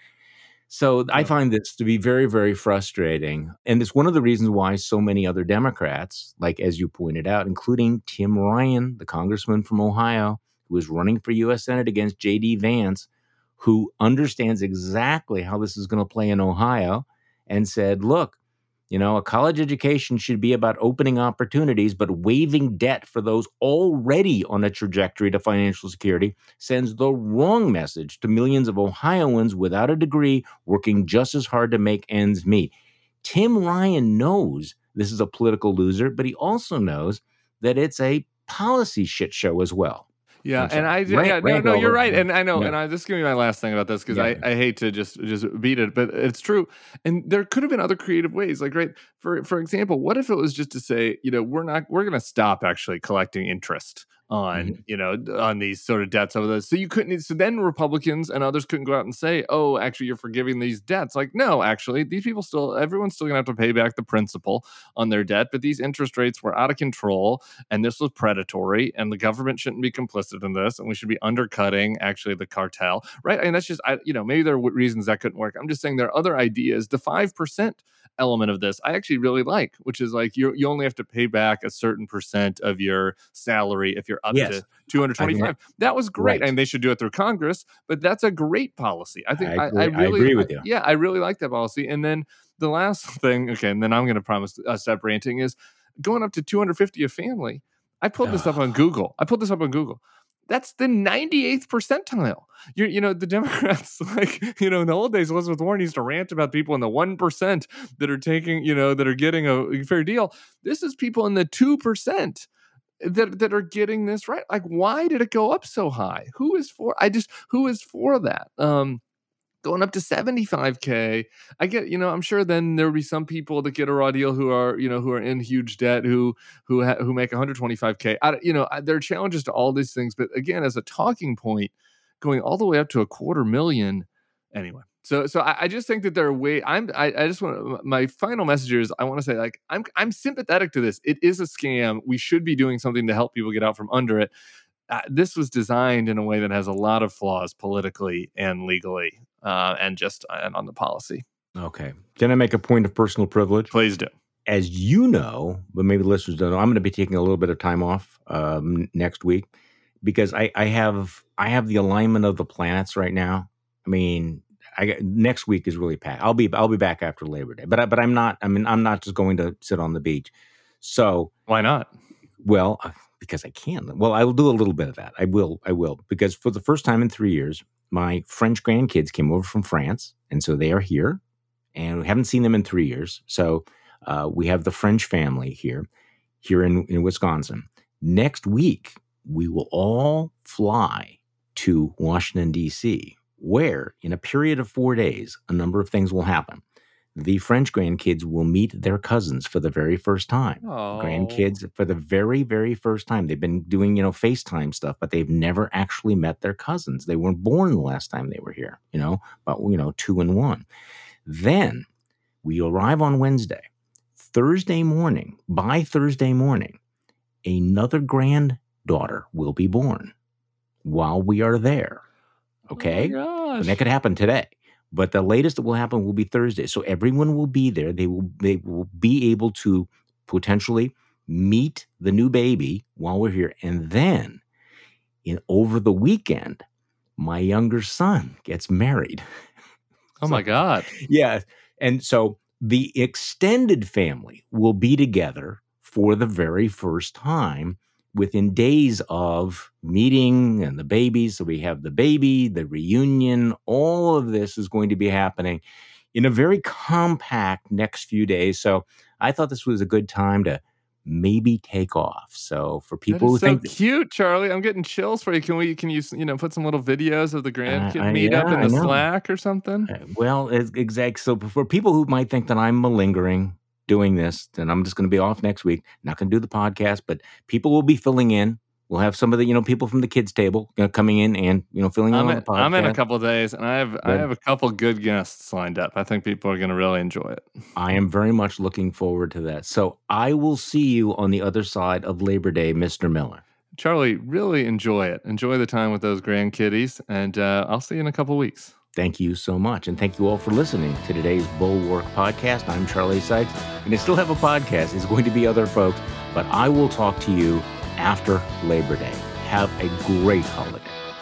S3: So I find this to be very, very frustrating. And it's one of the reasons why so many other Democrats, like as you pointed out, including Tim Ryan, the congressman from Ohio, who is running for U S Senate against J D Vance, who understands exactly how this is going to play in Ohio, and said, look, you know, a college education should be about opening opportunities, but waiving debt for those already on a trajectory to financial security sends the wrong message to millions of Ohioans without a degree working just as hard to make ends meet. Tim Ryan knows this is a political loser, but he also knows that it's a policy shit show as well.
S4: Yeah, and I rant, yeah no no you're right, and I know, yeah. and I this is gonna be my last thing about this because yeah. I, I hate to just just beat it, but it's true. And there could have been other creative ways, like right for for example, what if it was just to say, you know, we're not we're gonna stop actually collecting interest on mm-hmm. you know on these sort of debts over those. So you couldn't. So then Republicans and others couldn't go out and say, oh, actually you're forgiving these debts. Like no, actually these people still everyone's still gonna have to pay back the principal on their debt, but these interest rates were out of control and this was predatory, and the government shouldn't be complicit in this, and we should be undercutting actually the cartel, right? And that's just I, you know maybe there are reasons that couldn't work. I'm just saying there are other ideas. The five percent element of this I actually really like, which is like you you only have to pay back a certain percent of your salary if you're up yes. to two hundred twenty-five. I mean, that was great, right. And they should do it through Congress. But that's a great policy. I think I, I, I really
S3: I agree with you.
S4: I, yeah, I really like that policy. And then the last thing, okay, and then I'm going to promise uh, stop ranting, is going up to two hundred fifty a family. I pulled this up on Google. I pulled this up on Google. That's the ninety-eighth percentile. You're, you know, the Democrats, like, you know, in the old days, Elizabeth Warren used to rant about people in the one percent that are taking, you know, that are getting a fair deal. This is people in the two percent that that are getting this right. Like, why did it go up so high? Who is for, I just, who is for that? Um, Going up to seventy-five K, I get, you know, I'm sure then there will be some people that get a raw deal who are, you know, who are in huge debt, who who ha- who make one hundred twenty-five K. I, you know, I, there are challenges to all these things, but again, as a talking point, going all the way up to a quarter million, anyway. So, so I, I just think that there are way. I'm. I, I just want my final message is I want to say like I'm. I'm sympathetic to this. It is a scam. We should be doing something to help people get out from under it. Uh, this was designed in a way that has a lot of flaws politically and legally, uh, and just and on the policy.
S3: Okay. Can I make a point of personal privilege?
S4: Please do.
S3: As you know, but maybe the listeners don't know, I'm going to be taking a little bit of time off um, next week because I, I have I have the alignment of the planets right now. I mean, I got, next week is really packed. I'll be I'll be back after Labor Day, but I, but I'm not. I mean, I'm not just going to sit on the beach. So
S4: why not?
S3: Well, because I can. Well, I will do a little bit of that. I will. I will because for the first time in three years, my French grandkids came over from France, and so they are here, and we haven't seen them in three years. So. Uh, we have the French family here, here in, in Wisconsin. Next week, we will all fly to Washington, D C, where in a period of four days, a number of things will happen. The French grandkids will meet their cousins for the very first time.
S4: Aww.
S3: Grandkids for the very, very first time. They've been doing, you know, FaceTime stuff, but they've never actually met their cousins. They weren't born the last time they were here, you know, about, you know, two and one. Then we arrive on Wednesday. Thursday morning, by Thursday morning, another granddaughter will be born while we are there. Okay?
S4: Oh
S3: and that could happen today. But the latest that will happen will be Thursday. So everyone will be there. They will they will be able to potentially meet the new baby while we're here. And then in over the weekend, my younger son gets married.
S4: Oh
S3: so,
S4: my God.
S3: Yeah. And so the extended family will be together for the very first time within days of meeting and the babies. So we have the baby, the reunion, all of this is going to be happening in a very compact next few days. So I thought this was a good time to maybe take off. So for people
S4: that is
S3: who
S4: so
S3: think
S4: cute, Charlie, I'm getting chills for you. Can we? Can you? You know, put some little videos of the grandkid
S3: Uh, I-
S4: meetup
S3: yeah,
S4: in the
S3: I know.
S4: Slack or something?
S3: Uh, Well, it's exact. So for people who might think that I'm malingering doing this, then I'm just going to be off next week. Not going to do the podcast, but people will be filling in. We'll have some of the, you know, people from the kids table uh, coming in and, you know, filling in
S4: I'm
S3: on
S4: in,
S3: the podcast.
S4: I'm in a couple of days, and I have I
S3: Good.
S4: have a couple good guests lined up. I think people are going to really enjoy it.
S3: I am very much looking forward to that. So I will see you on the other side of Labor Day, Mister Miller.
S4: Charlie, really enjoy it. Enjoy the time with those grandkiddies, and uh, I'll see you in a couple of weeks.
S3: Thank you so much. And thank you all for listening to today's Bulwark podcast. I'm Charlie Sykes, and I still have a podcast. It's going to be other folks, but I will talk to you after Labor Day. Have a great holiday.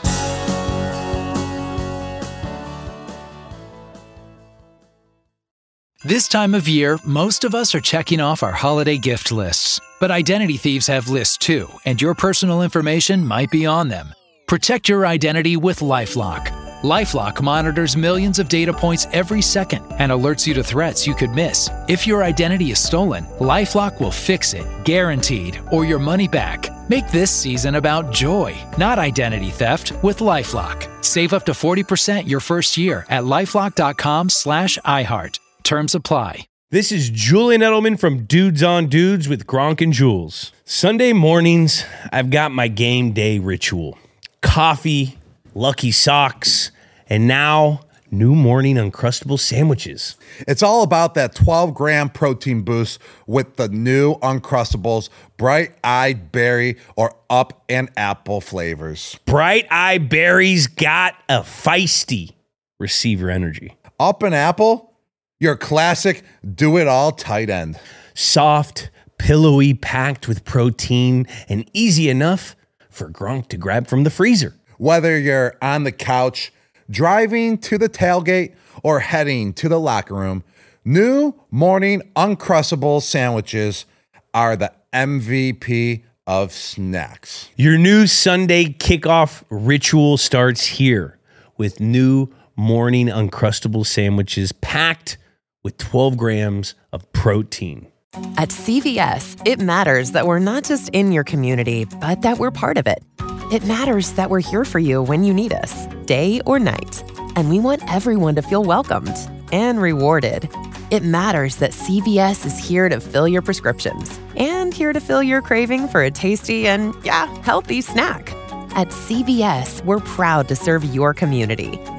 S6: This time of year, most of us are checking off our holiday gift lists. But identity thieves have lists too, and your personal information might be on them. Protect your identity with LifeLock. LifeLock monitors millions of data points every second and alerts you to threats you could miss. If your identity is stolen, LifeLock will fix it, guaranteed, or your money back. Make this season about joy, not identity theft, with LifeLock. Save up to forty percent your first year at LifeLock.com slash iHeart. Terms apply.
S7: This is Julian Edelman from Dudes on Dudes with Gronk and Jules. Sunday mornings, I've got my game day ritual. Coffee, Lucky Socks, and now new morning Uncrustable sandwiches.
S8: It's all about that twelve gram protein boost with the new Uncrustables bright-eyed berry or up and apple flavors.
S7: Bright Eye Berries got a feisty receiver energy.
S8: Up and apple, your classic do-it-all tight end.
S7: Soft, pillowy, packed with protein, and easy enough for Gronk to grab from the freezer.
S8: Whether you're on the couch, driving to the tailgate, or heading to the locker room, new morning Uncrustable sandwiches are the M V P of snacks.
S7: Your new Sunday kickoff ritual starts here with new morning Uncrustable sandwiches packed with twelve grams of protein.
S9: At C V S, it matters that we're not just in your community, but that we're part of it. It matters that we're here for you when you need us, day or night. And we want everyone to feel welcomed and rewarded. It matters that C V S is here to fill your prescriptions and here to fill your craving for a tasty and, yeah, healthy snack. At C V S, we're proud to serve your community.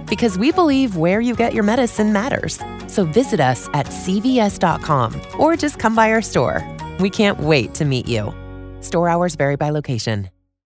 S9: Because we believe where you get your medicine matters. So visit us at C V S dot com or just come by our store. We can't wait to meet you. Store hours vary by location.